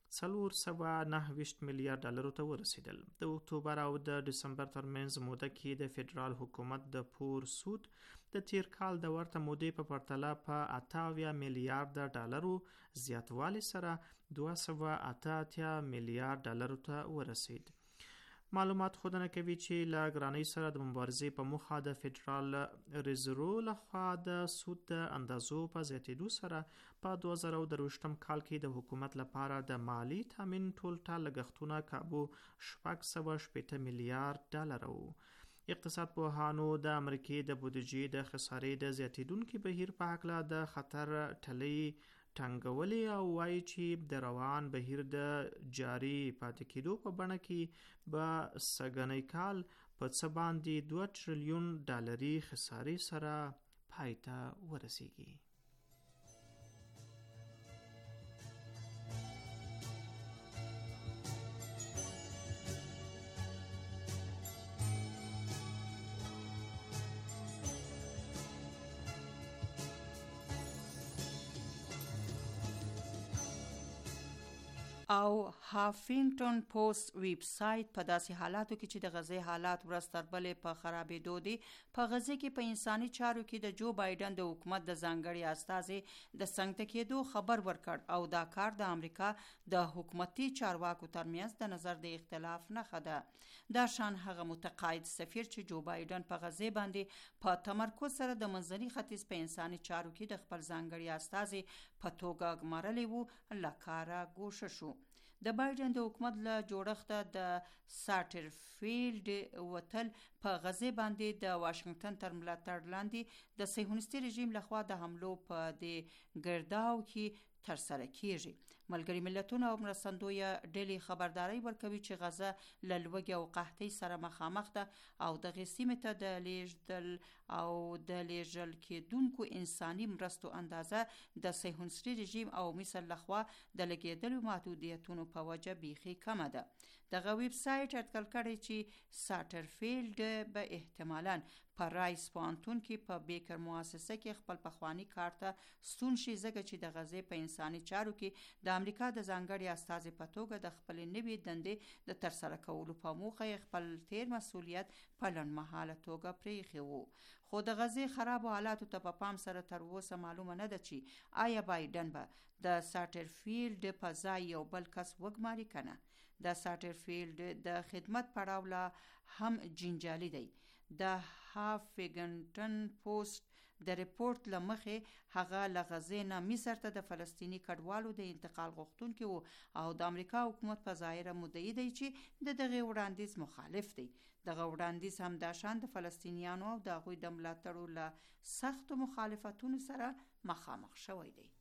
$490 میلیارډ ته ورسېدل. د اکتوبر او د ډسمبر ترمنځ موده کې د فدرال حکومت د پور سود د تیر کال د ورته مودې په پرتله په $80 میلیارډ زیاتوالي سره $288 میلیارډ ته ورسید. معلومات ښودنه کوي چې له ګرانۍ سره د مبارزې په موخه د فدرال ریزرو لخوا د سود د اندازو په زیاتېدو سره په 2023 کال کې د حکومت لپاره د مالی تامین ټول ټال لګښتونه کابو $680 میلیارډ وو. اقتصاد پوهانو د امریکې د بودیجې د خسارې د زیاتېدونکي بهیر په هکله د خطر ټلۍ ټنګولې او وایي چې د روان بهیر د جاري پاتې کېدو په بڼه کې به سږنی کال په څه باندې $2 تریلیون خسارې سره پای ته ورسیږي. او هافینګټن پوسټ ویب سایت په داسې حالاتو کې چې د غزې حالات ورځ تر بلې په خرابېدو دي، په غزې کې په انساني چارو کې د جو بایدن د حکومت د ځانګړي استازي د څنګ کېدو خبر ورکړ او دا کار د امریکا د حکومتي چارواکو ترمنځ د نظر د اختلاف نښه ده. دا شان هغه متقاعد سفیر چې جو بایدن په غزې باندې په تمرکز سره د منځني ختیځ په انساني چارو کې د خپل ځانګړي استازي په توګه ګمارلی وو، له کاره ګوښه شو. د بایدن د حکومت له جوړښته د ساټرفیلډ وتل په غزې باندې د واشنگټن تر ملاتړ لاندې د صهیونیستي رژیم لخوا د حملو په دې ګرداو کې ترسره کیږي. ملګري ملتونه او مرستندوی ډلې خبرداري ورکوي چې غزه له لوږې او قحطۍ سره مخامخ ده او دغې سیمې ته د لیږدل او د لیږل کېدونکو انساني مرستو اندازه د صهیونیستي رژیم او مصر لخوا د لګېدلو محدودیتونو په وجه بیخي کمه ده. دغه ویب سایټ اټکل کړی چې ساټرفیلډ به احتمالاً په رایس پوهنتون کې په بیکر مؤسسه کې خپل پخوانی کار ته ستون شي، ځکه چې د غزې په انساني چارو کې د امریکا د ځانګړي استازي په توګه د خپل نوي دندې د ترسره کولو په موخه خپل تیر مسؤلیت په لنډمهاله توګه پریښی وو. خو د غزې خرابو حالاتو ته په پام سره تر اوسه معلومه نه ده چې آیا بایدن به د ساټرفیلډ په ځای یو بل کس وګماري کنه. د ساټرفیلډ د خدمت پړاو لا هم جنجالي دی. د هافینګټن پوسټ د ریپورت لمخې هغه له غزې نه مصر ته د فلسطینی کډوالو د انتقال غوښتونکي وو او د امریکا حکومت په ظاهره مدعي دی چې د دغه وړاندیز مخالف دی. دغه وړاندیز هم د شان د فلسطینیانو او د هغوی د ملاتړو له سختو مخالفتونو سره مخامخ شوی دی.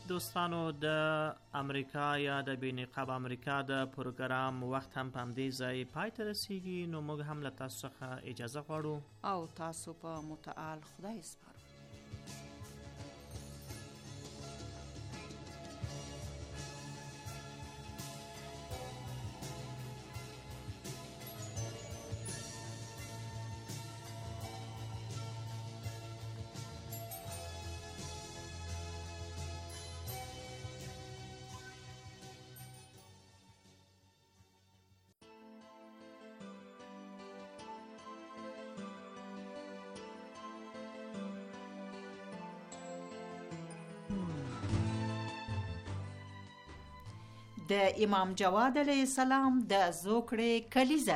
دوستانو د امریکا یا د بینقاب امریکا د پروګرام وخت هم په همدې ځای پای ته رسیږي، نو موږ هم له تاسو څخه اجازه غواړو او تاسو په متعال خدای سپارو. د امام جواد علیه السلام د زوکړې کلیزه.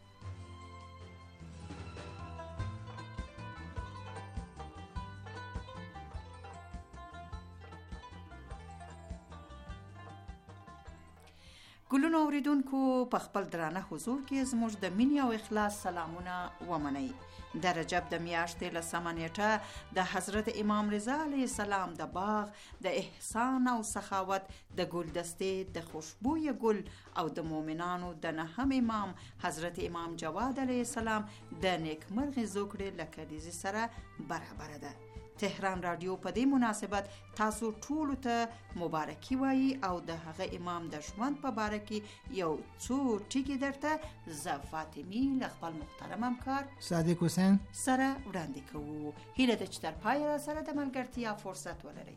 ګلونو اوریدونکو، په خپل درانه حضور کې زموږ د مینې او اخلاص سلامونه ومنئ. د رجب د میاشتې لسمه نیټه د حضرت امام رضا علیه السلام د باغ د احسان او سخاوت د ګلدستې د خوشبوی ګل او د مؤمنانو د نهم امام حضرت امام جواد علیه السلام د نیکمرغ زوکړې له کلیزې سره برابر ده. تهران رادیو په دې مناسبت تاسو ټولو ته مبارکي وایي او د هغه امام د ژوند په باره کې یو څو ټکي درته زه فاطمی له خپل محترم همکار صادق حسین سره وړاندې کوو. هیله ده چې تر پایه سره د ملګرتیا فرصت ولرئ.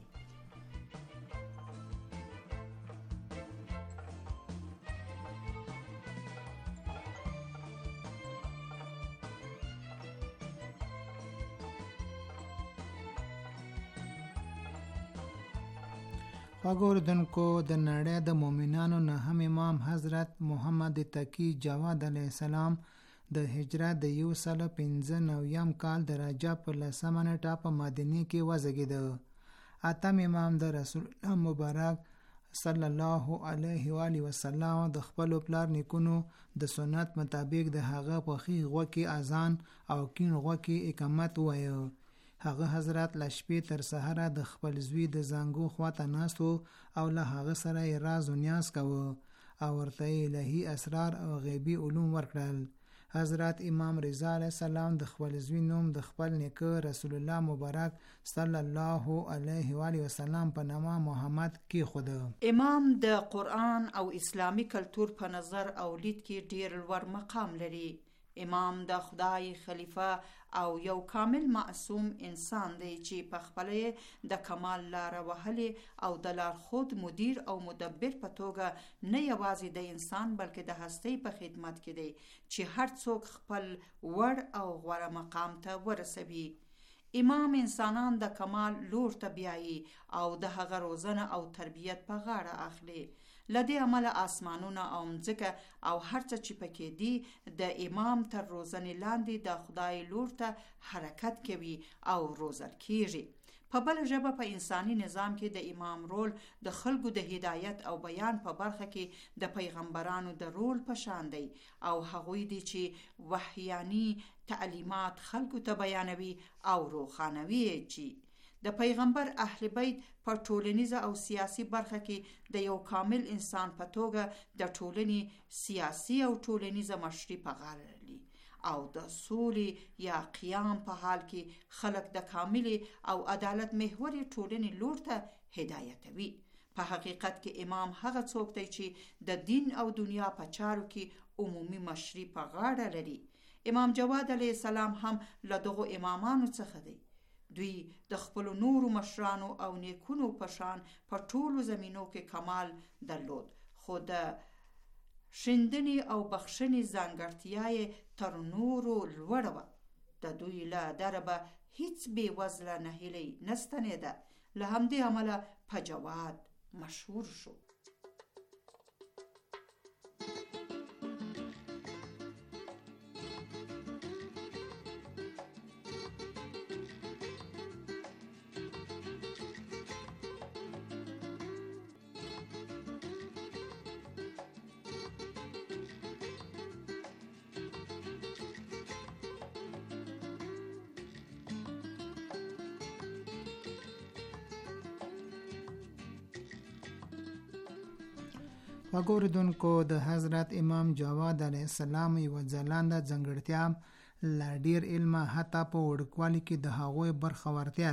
خواږه اوریدونکو، د نړۍ د مؤمنانو نهم امام حضرت محمد تقی جواد علیه السلام د هجرت د 195 کال د رجب په 10 نیټه په مدینه کې وزیږید. اتم امام د رسول الله مبارک صلی الله علیه و آله وسلم د خپل پلار نیکونو د سنت مطابق د هغه په خې غوږ کې اذان او کین غوږ کې اقامت وایو. هغه حضرت لشپې تر سحره د خپل زوی د زنګو خواته ناستو او له هغه سره یې راز و نیاز کوه او ورته الهي اسرار او غیبی علوم ورکړل. حضرت امام رضا علیه السلام د خپل زوی نوم د خپل نیکه رسول الله مبارک صلی الله علیه و آله وسلم په نامه محمد کېښود. امام د قرآن او اسلامی کلتور په نظر او لید کې ډیر لوړ مقام لري. امام د خدای خلیفه او یو کامل معصوم انسان دی چې په خپل د کمال لار وهلې او د لار خود مدیر او مدبر په توګه نه یوازې د انسان بلکې د هستی په خدمت کې دی چې هر څوک خپل وړ او غوره مقام ته ورسوي. امام انسانان د کمال لور ته بیایي او د هغه روزنه او تربیت په غاړه اخلي. لدې عمله آسمانونه او مځکه او هر څه چې پکې دي د امام تر روزنې لاندې د خدای لور ته حرکت کوي او روزل کیږي. په بل ژبه په انساني نظام کې د امام رول د خلکو د هدایت او بیان په برخه کې د پیغمبرانو د رول په شان دی او هغوی دي چې وحیانی تعلیمات خلکو ته بیانوي او روښانوي چې د پیغمبر اهل بیت په ټولنیزه او سیاسی برخه کې د یو کامل انسان په توګه د ټولنې سیاسی او ټولنیزه مشري په غاړه لري او د سولې یا قیام په حال کې خلک د کامل او عدالت محوري ټولنې لور ته هدایتوي. په حقیقت کې امام هغه څوک دی چې د دین او دنیا په چارو کې عمومي مشري په غاړه لري. امام جواد علیه السلام هم له دغو امامانو څخه دی. دوی د خپل نورو مشرانو او نیکونو په شان په ټولو زمینو کې کمال درلود، خو د شندنې او بخښنې ځانګړتیا تر نورو لوړه وه. د دوی له دربه هیڅ بې وزله نهیلي نه ستنېده. له همدې عمله په جواد مشهور شو. وګوردونکو د حضرت امام جواد علیه السلام یو ځلانده ځانګړتیا لا ډیر علم حتی په وړوکوالي کې د هغوی برخه ورتیا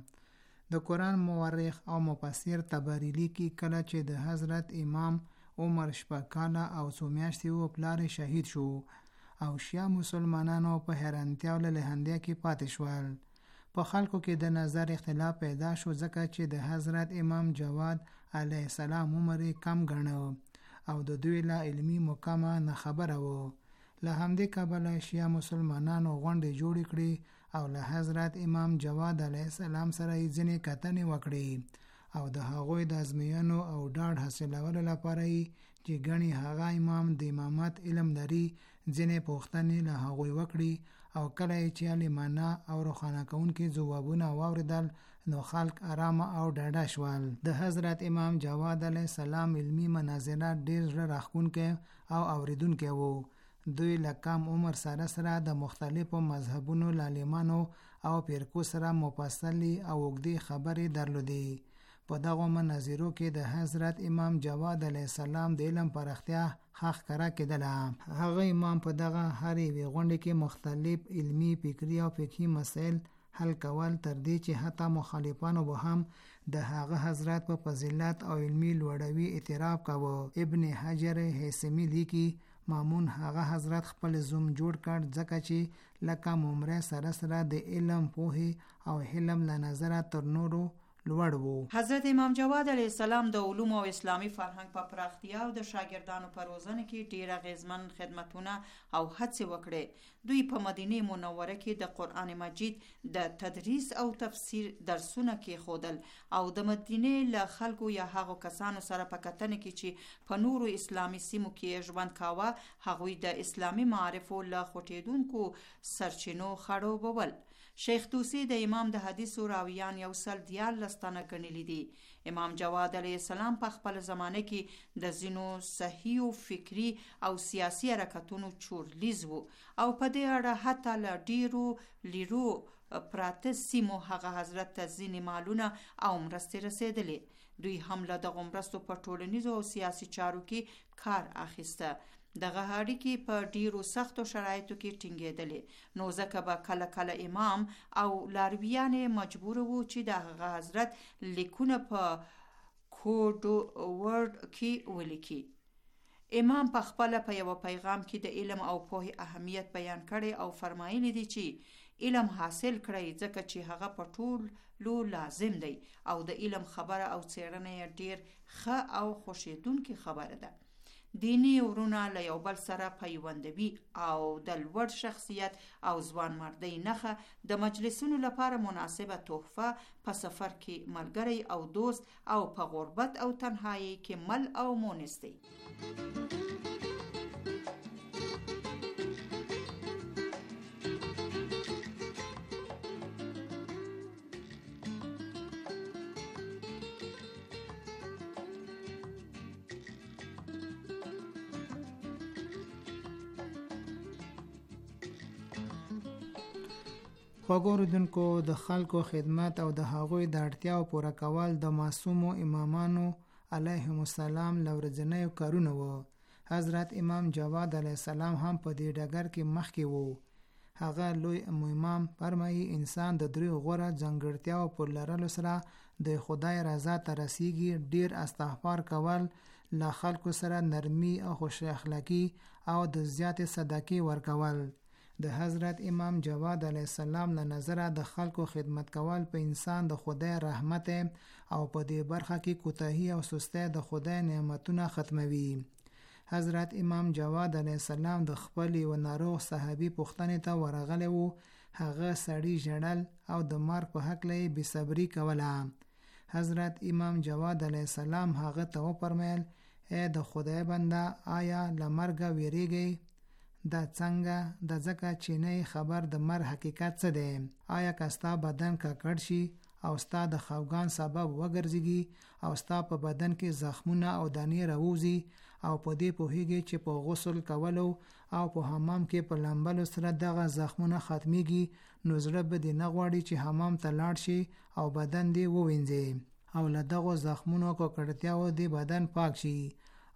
ده. د قرآن مورخ او مفسر طبري لیکي کله چې د حضرت امام عمر 6 کاله او 2 میاشتې و پلار شهید شو او شیا مسلمانانو په حیرانتیا له لهندیا کې پاتې شول. په خلکو کې د نظر اختلاف پیدا شو ځکه چې د حضرت امام جواد علیه السلام عمر کم ګڼه او د دوی له علمي مقامه نه خبره وو. له همدې کبله شیا مسلمانانو غونډې جوړې کړې او له حضرت امام جواد علیه السلام سره یې ځینې کتنې وکړې او د هغوی د ازموینو او ډاډ حاصلولو لپاره چې ګڼي هغه امام د امامت علم لري ځینې پوښتنې له هغوی وکړي او کله چې عالمانه او روښانه کوونکي ځوابونه واوریدل نو خلک آرامه او ډاډه شول. د حضرت امام جواد علیه السلام علمي مناظره ډېر زړه راښکونکي او اوریدونکي وو. دوی له کم عمر سره سره د مختلفو مذهبونو له عالمانو او پیرکو سره مفصلي او اوږدې خبرې درلودې. په دغو مناظرو کې د حضرت امام جواد علیه السلام د علم پراختیا ښکاره کېدله. هغه امام په دغه هرې یوې غونډې کې مختلف علمي، فکري او فقهي مسایل حل کول تر دې چې حتی مخالفانو به هم د هغه حضرت په فضیلت او علمي لوړوي اعتراف کاوه. ابن حجر هیثمي لیکي مامون هغه حضرت خپل زوم جوړ کړ ځکه چې لکه عمره سره سره د علم، پوهې او حلم له نظره تر نورو لوړ وو. حضرت امام جواد علیه السلام د علوم او اسلامی فرهنګ په پراختیا او د شاګردانو په روزنه کې ډیر اغیزمن خدمتونه او هڅې وکړې. دوی په مدینه منوره کې د قرآن مجید د تدریس او تفسیر درسونه کې خودل او د مدینه له خلکو یا هغو کسانو سره په کتنه کې چې په نورو اسلامی سیمو کې ژوند کاوه هغوی د اسلامی معارفو له خوټیدونکو سرچینو خړوبول. شیخ توسی د امام د حدیثو راویان 114 تنه ګڼلي دي. امام جواد علیه السلام په خپل زمانه کې د ځینو صحیح او فکری او سیاسي حرکتونو چورلیز وو او په دې اړه حتی له ډیرو لیرو پراته سیمو هغه حضرت ته ځینې مالونه او مرستې رسېدلې. دوی هم له دغو مرستو په ټولنیزو او سیاسي چارو کې کار اخیسته. دغه اړیکې په ډیرو سختو شرایطو کې ټینګېدلې نو ځکه به کله کله امام او لارویان مجبور وو چې د هغه حضرت لیکونه په کوډ ورډ کې ولیکي. امام په خپل په یو پیغام کې د علم او پوهې اهمیت بیان کړي او فرمایلی دي چې علم حاصل کړئ ځکه چې هغه په ټولو لازم دی او د علم خبره او څېړنه ډیر ښه او خوشیدونکې خبره ده. دینی ورونه له یو بل سره پیوندوي او د لوړ شخصیت او ځوان مردۍ نښه د مجلسونو لپاره مناسبه تحفه په سفر کې ملګری او دوست او په غربت او تنهایی کې مل او مونس دی. خوږوردونکو د خلکو خدمت او د هغوی د اړتیاو پوره کول د معصومو امامانو علیهم السلام لورځنیو کارونه وو. حضرت امام جواد علیه السلام هم په دې ډګر کې مخکې وو. هغه لوی امام فرمایي انسان د درې غوره ځانګړتیاو په لرلو سره د خدای رضا ته رسیږي: ډیر استغفار کول، له خلکو سره نرمي او خوش اخلاقی او د زیات صدقې ورکول. د حضرت امام جواد علیه السلام له نظره د خلکو خدمت کول په انسان د خدای رحمت او په دې برخه کې کوتاهی او سستی د خدای نعمتونه ختموي. حضرت امام جواد علیه السلام د خپل و ناروغ صحابي پوښتنې ته ورغلی وو. هغه سړی ژړل او د مرګ په هکله یې بې صبري کوله. حضرت امام جواد علیه السلام هغه ته وفرمیل: ای د خدای بنده، آیا له مرګه ویریږئ؟ دا څنګه؟ د ځکه چې نه خبر د مرګ حقیقت څه دی. آیا که ستا بدن ککړ شي او ستا د خفګان سبب وګرځي او ستا په بدن کې زخمونه او دانې راوځي او په دې پوهیږي چې په غسل کولو او په حمام کې په لامبلو سره دغه زخمونه ختمیږي، نو زړه به دې نه غواړي چې حمام ته لاړ شي او بدن دې ووینځي او له دغو زخمونو ککړتیاو دې بدن پاک شي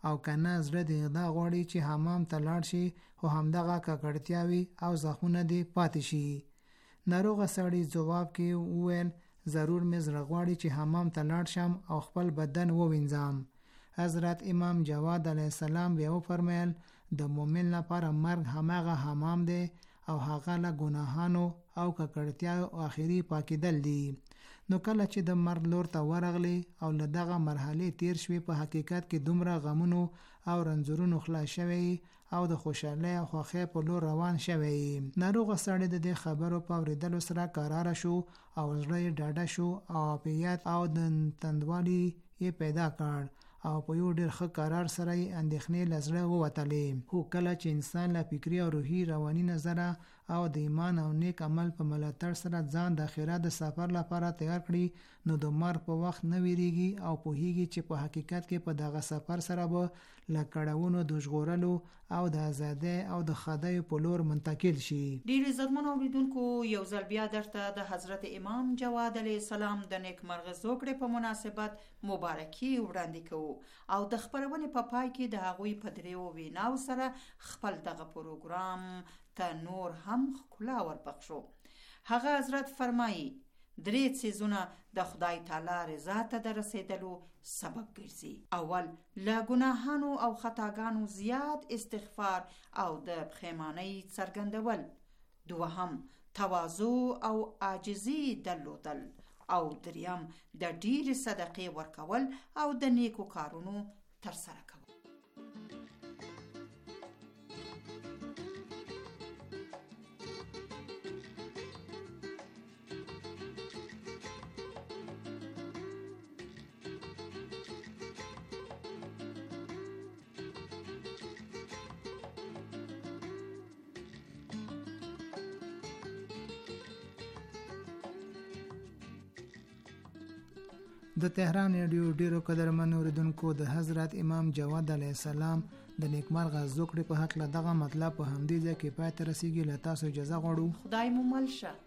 او کنه زړه دې دا غواړي چې حمام ته لاړ شي خو همدغه ککړتیاوي او زخمونه دې پاتې شي. ناروغه سړی ځواب کې وویل ضرور مې زړه غواړي چې حمام ته لاړ شم او خپل بدن ووینځم. حضرت امام جواد علیه السلام بیا وفرمایل د مؤمن لپاره مرګ هماغه حمام دی او هغه له ګناهانو او ککړتیاو آخري پاکیدل دي. نو کله چې د مرګ لور ته ورغلی او له دغه مرحلې تیر شوي په حقیقت کې دومره غمونو او رنځورونو خلاص شوی او د خوشحالۍ او خوښۍ په لور روان شوی. ناروغه سړی د دې خبرو په اورېدلو سره قراره شو او زړه یې ډاډه شو او عافیت او د تندوالي یې پیدا کړ او په یو ډېر ښه قرار سره یې اندېښنې له زړه ووتلې. خو کله چې انسان له فکري او روحي رواني نظره او د ایمان او نیک عمل په ملاتړ سره ځان د آخرت د سفر لپاره تیار کړي نو د مرګ په وخت نه ویریږي او پوهیږي چې په حقیقت کې په دغه سفر سره به له کړاوونو د ژغورلو او د ازادۍ او د خدای په لور منتقل شي. ډیر عزتمن اوریدونکو یو ځل بیا درته د حضرت امام جواد علیه السلام د نیکمرغه زوکړې په مناسبت مبارکي وړاندې کوو او د خبرونې په پای کې د هغوی په دریو ویناو سره خپل دغه پروګرام ته نور هم ښکلا وربخښو. هغه حضرت فرمایي 3 څیزونه د خدای تعالی رضا ته د رسیدلو سبب ګرځي. اول له ګناهانو او خطاګانو زیات استغفار او د پښیمانۍ څرګندول. دوهم تواضع او عاجزي درلودل. او دریم د ډېرې صدقې ورکول او د نیکو کارونو ترسره کول. د تهران رادیو ډیرو قدرمن اوریدونکو د حضرت امام جواد علیه السلام د نیکمرغه زوکړې په حق له دغه مطلب په همدې ځای کې پای ته رسیږي. له تاسو اجازه غواړو. خدای مو مل شه.